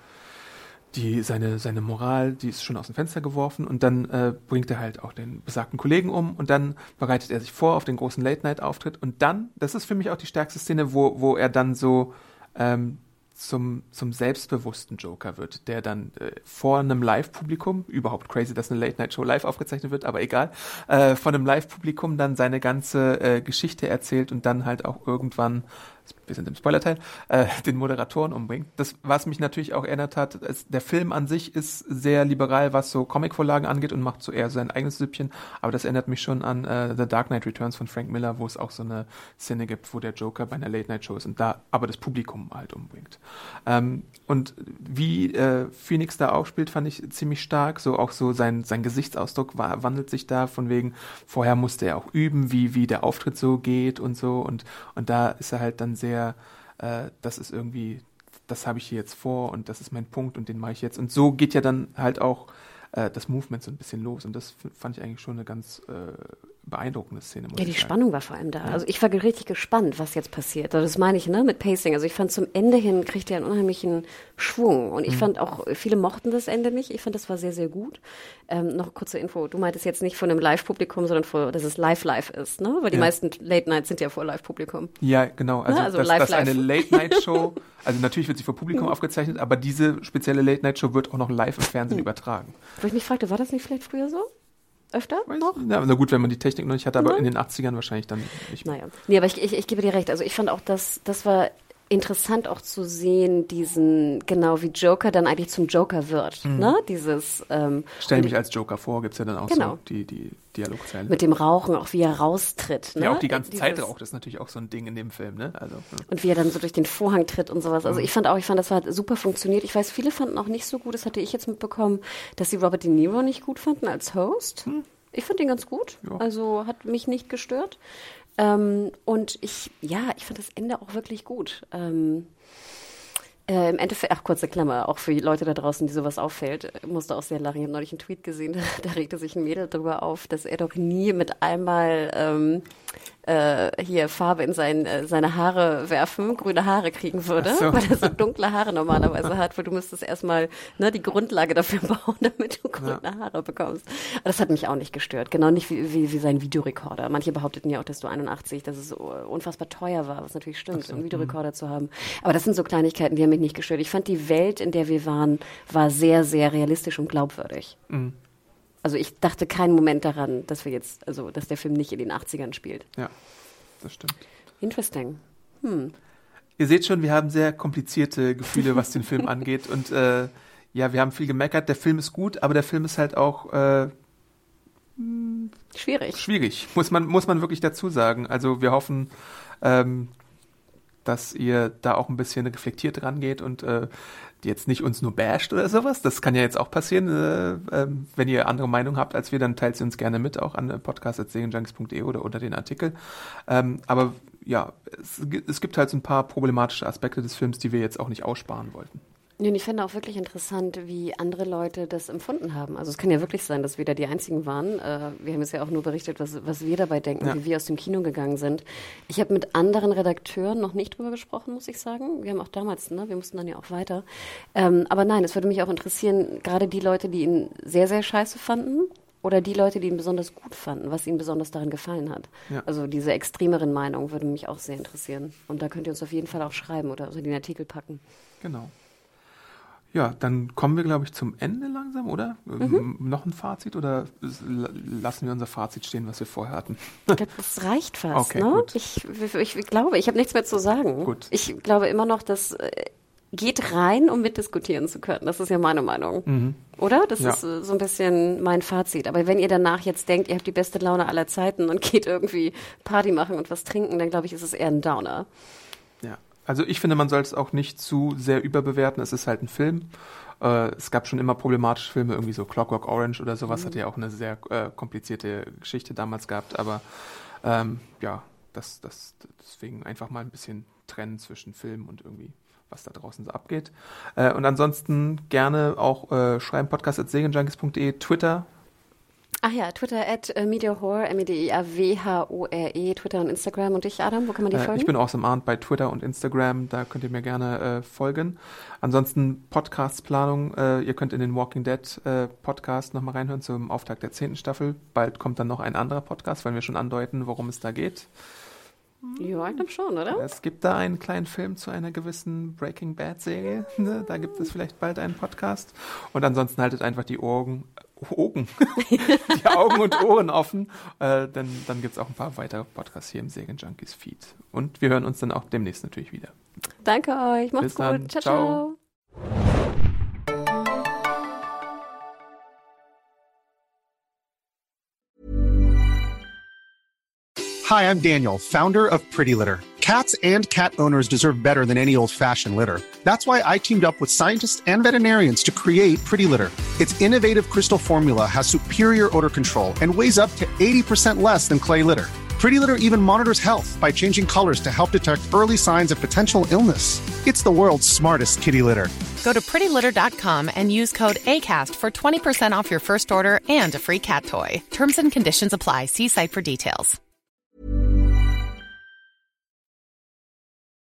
S3: die seine seine Moral, die ist schon aus dem Fenster geworfen und dann äh, bringt er halt auch den besagten Kollegen um und dann bereitet er sich vor auf den großen Late-Night-Auftritt und dann, das ist für mich auch die stärkste Szene, wo wo er dann so ähm, zum zum selbstbewussten Joker wird, der dann äh, vor einem Live-Publikum, überhaupt crazy, dass eine Late-Night-Show live aufgezeichnet wird, aber egal, äh, von einem Live-Publikum dann seine ganze äh, Geschichte erzählt und dann halt auch irgendwann, wir sind im Spoilerteil, äh, den Moderatoren umbringt. Das, was mich natürlich auch erinnert hat, ist, der Film an sich ist sehr liberal, was so Comicvorlagen angeht und macht so eher sein eigenes Süppchen, aber das erinnert mich schon an äh, The Dark Knight Returns von Frank Miller, wo es auch so eine Szene gibt, wo der Joker bei einer Late-Night-Show ist und da aber das Publikum halt umbringt. Ähm, und wie äh, Phoenix da aufspielt, fand ich ziemlich stark, so auch so sein, sein Gesichtsausdruck war, wandelt sich da von wegen, vorher musste er auch üben, wie, wie der Auftritt so geht und so und, und da ist er halt dann sehr, äh, das ist irgendwie, das habe ich hier jetzt vor und das ist mein Punkt und den mache ich jetzt. Und so geht ja dann halt auch äh, das Movement so ein bisschen los und das f- fand ich eigentlich schon eine ganz äh, beeindruckende Szene. Muss
S4: ja, die
S3: ich sagen.
S4: Spannung war vor allem da.
S3: Ja.
S4: Also ich war richtig gespannt, was jetzt passiert. Also das meine ich, ne, mit Pacing. Also ich fand zum Ende hin kriegt er einen unheimlichen Schwung und ich mhm. fand auch, viele mochten das Ende nicht. Ich fand, das war sehr, sehr gut. Ähm, noch kurze Info. Du meintest jetzt nicht von einem Live-Publikum, sondern vor, dass es live-live ist, ne? Weil die ja. meisten Late-Nights sind ja vor Live-Publikum.
S3: Ja, genau. Also,
S4: ne? also
S3: dass,
S4: live,
S3: dass
S4: live.
S3: eine Late-Night-Show, also natürlich wird sie vor Publikum mhm. aufgezeichnet, aber diese spezielle Late-Night-Show wird auch noch live im Fernsehen mhm. übertragen.
S4: Wo ich mich fragte, war das nicht vielleicht früher so? Öfter noch?
S3: Ja, na gut, wenn man die Technik noch nicht hatte, aber ja. in den achtzigern wahrscheinlich dann nicht mehr.
S4: Naja, nee, aber ich, ich, ich gebe dir recht. Also ich fand auch, dass das war interessant auch zu sehen, diesen, genau wie Joker dann eigentlich zum Joker wird. Mhm. Ne? Dieses ähm,
S3: Stell mich als Joker vor, gibt's ja dann auch
S4: genau.
S3: so die, die Dialogzeile.
S4: Mit dem Rauchen, auch wie er raustritt. Ne?
S3: Ja, auch die ganze
S4: Dieses,
S3: Zeit raucht, ist natürlich auch so ein Ding in dem Film. Ne? Also, ja.
S4: Und wie er dann so durch den Vorhang tritt und sowas. Also mhm. ich fand auch, ich fand, das hat super funktioniert. Ich weiß, viele fanden auch nicht so gut, das hatte ich jetzt mitbekommen, dass sie Robert De Niro nicht gut fanden als Host. Mhm. Ich fand den ganz gut.
S3: Ja.
S4: Also hat mich nicht gestört. Ähm, und ich, ja, ich fand das Ende auch wirklich gut. Ähm, Äh, Im Endeffekt, ach, kurze Klammer, auch für die Leute da draußen, die sowas auffällt, musste auch sehr lachen. Ich habe neulich einen Tweet gesehen, da, da regte sich ein Mädel darüber auf, dass er doch nie mit einmal ähm, äh, hier Farbe in sein, äh, seine Haare werfen, grüne Haare kriegen würde,
S3: so.
S4: weil er so dunkle Haare normalerweise hat, weil du müsstest erstmal ne, die Grundlage dafür bauen, damit du grüne ja. Haare bekommst. Aber das hat mich auch nicht gestört, genau nicht wie, wie, wie sein Videorekorder. Manche behaupteten ja auch, dass du einundachtzig, dass es so unfassbar teuer war, was natürlich stimmt, so, einen Videorekorder mh. zu haben. Aber das sind so Kleinigkeiten, die haben mich nicht gestört. Ich fand, die Welt, in der wir waren, war sehr, sehr realistisch und glaubwürdig. Mhm. Also ich dachte keinen Moment daran, dass wir jetzt, also dass der Film nicht in den achtzigern spielt.
S3: Ja, das stimmt.
S4: Interesting. Hm.
S3: Ihr seht schon, wir haben sehr komplizierte Gefühle, was den Film angeht. Und äh, ja, wir haben viel gemeckert. Der Film ist gut, aber der Film ist halt auch äh,
S4: schwierig.
S3: Schwierig, muss man, muss man wirklich dazu sagen. Also wir hoffen, ähm, dass ihr da auch ein bisschen reflektiert rangeht und äh, jetzt nicht uns nur basht oder sowas. Das kann ja jetzt auch passieren. Äh, äh, wenn ihr andere Meinung habt als wir, dann teilt sie uns gerne mit, auch an podcast at serienjunkies punkt de oder unter den Artikel. Ähm, aber ja, es, es gibt halt so ein paar problematische Aspekte des Films, die wir jetzt auch nicht aussparen wollten.
S4: Und ich finde auch wirklich interessant, wie andere Leute das empfunden haben. Also es kann ja wirklich sein, dass wir da die Einzigen waren. Äh, wir haben jetzt ja auch nur berichtet, was, was wir dabei denken, ja. wie wir aus dem Kino gegangen sind. Ich habe mit anderen Redakteuren noch nicht drüber gesprochen, muss ich sagen. Wir haben auch damals, ne, wir mussten dann ja auch weiter. Ähm, aber nein, es würde mich auch interessieren, gerade die Leute, die ihn sehr, sehr scheiße fanden oder die Leute, die ihn besonders gut fanden, was ihnen besonders daran gefallen hat. Ja. Also diese extremeren Meinungen würden mich auch sehr interessieren. Und da könnt ihr uns auf jeden Fall auch schreiben oder so den Artikel packen.
S3: Genau. Ja, dann kommen wir, glaube ich, zum Ende langsam, oder? Mhm. Noch ein Fazit oder lassen wir unser Fazit stehen, was wir vorher hatten?
S4: Ich glaube, das reicht fast.
S3: Okay,
S4: ne?
S3: gut.
S4: Ich, ich, ich glaube, ich habe nichts mehr zu sagen.
S3: Gut.
S4: Ich glaube immer noch, dass äh, geht rein, um mitdiskutieren zu können. Das ist ja meine Meinung. Mhm. Oder? Das ja. ist äh, so ein bisschen mein Fazit. Aber wenn ihr danach jetzt denkt, ihr habt die beste Laune aller Zeiten und geht irgendwie Party machen und was trinken, dann glaube ich, ist es eher ein Downer.
S3: Ja. Also ich finde, man soll es auch nicht zu sehr überbewerten. Es ist halt ein Film. Äh, es gab schon immer problematische Filme, irgendwie so Clockwork Orange oder sowas, mhm. hat ja auch eine sehr äh, komplizierte Geschichte damals gehabt. Aber ähm, ja, das, das, deswegen einfach mal ein bisschen trennen zwischen Film und irgendwie, was da draußen so abgeht. Äh, und ansonsten gerne auch äh, schreiben, podcast at serienjunkies punkt de, Twitter.
S4: Ach ja, Twitter at äh, MediaHore, M E D I A W H O R E, Twitter und Instagram. Und dich, Adam, wo kann man dir
S3: äh,
S4: folgen?
S3: Ich bin Awesome Arndt bei Twitter und Instagram, da könnt ihr mir gerne äh, folgen. Ansonsten Podcast-Planung, äh, ihr könnt in den Walking Dead äh, Podcast nochmal reinhören zum Auftakt der zehnten Staffel. Bald kommt dann noch ein anderer Podcast, weil wir schon andeuten, worum es da geht.
S4: Ja, ich glaube schon, oder?
S3: Es gibt da einen kleinen Film zu einer gewissen Breaking Bad-Serie. Ne? Da gibt es vielleicht bald einen Podcast. Und ansonsten haltet einfach die Ohren, Ohren, die Augen und Ohren offen. Äh, denn dann gibt es auch ein paar weitere Podcasts hier im Serienjunkies Feed. Und wir hören uns dann auch demnächst natürlich wieder.
S4: Danke euch. Macht's
S3: Bis dann.
S4: gut. Ciao,
S3: ciao.
S4: ciao.
S6: Hi, I'm Daniel, founder of Pretty Litter. Cats and cat owners deserve better than any old-fashioned litter. That's why I teamed up with scientists and veterinarians to create Pretty Litter. Its innovative crystal formula has superior odor control and weighs up to eighty percent less than clay litter. Pretty Litter even monitors health by changing colors to help detect early signs of potential illness. It's the world's smartest kitty litter.
S7: Go to pretty litter dot com and use code ACAST for twenty percent off your first order and a free cat toy. Terms and conditions apply. See site for details.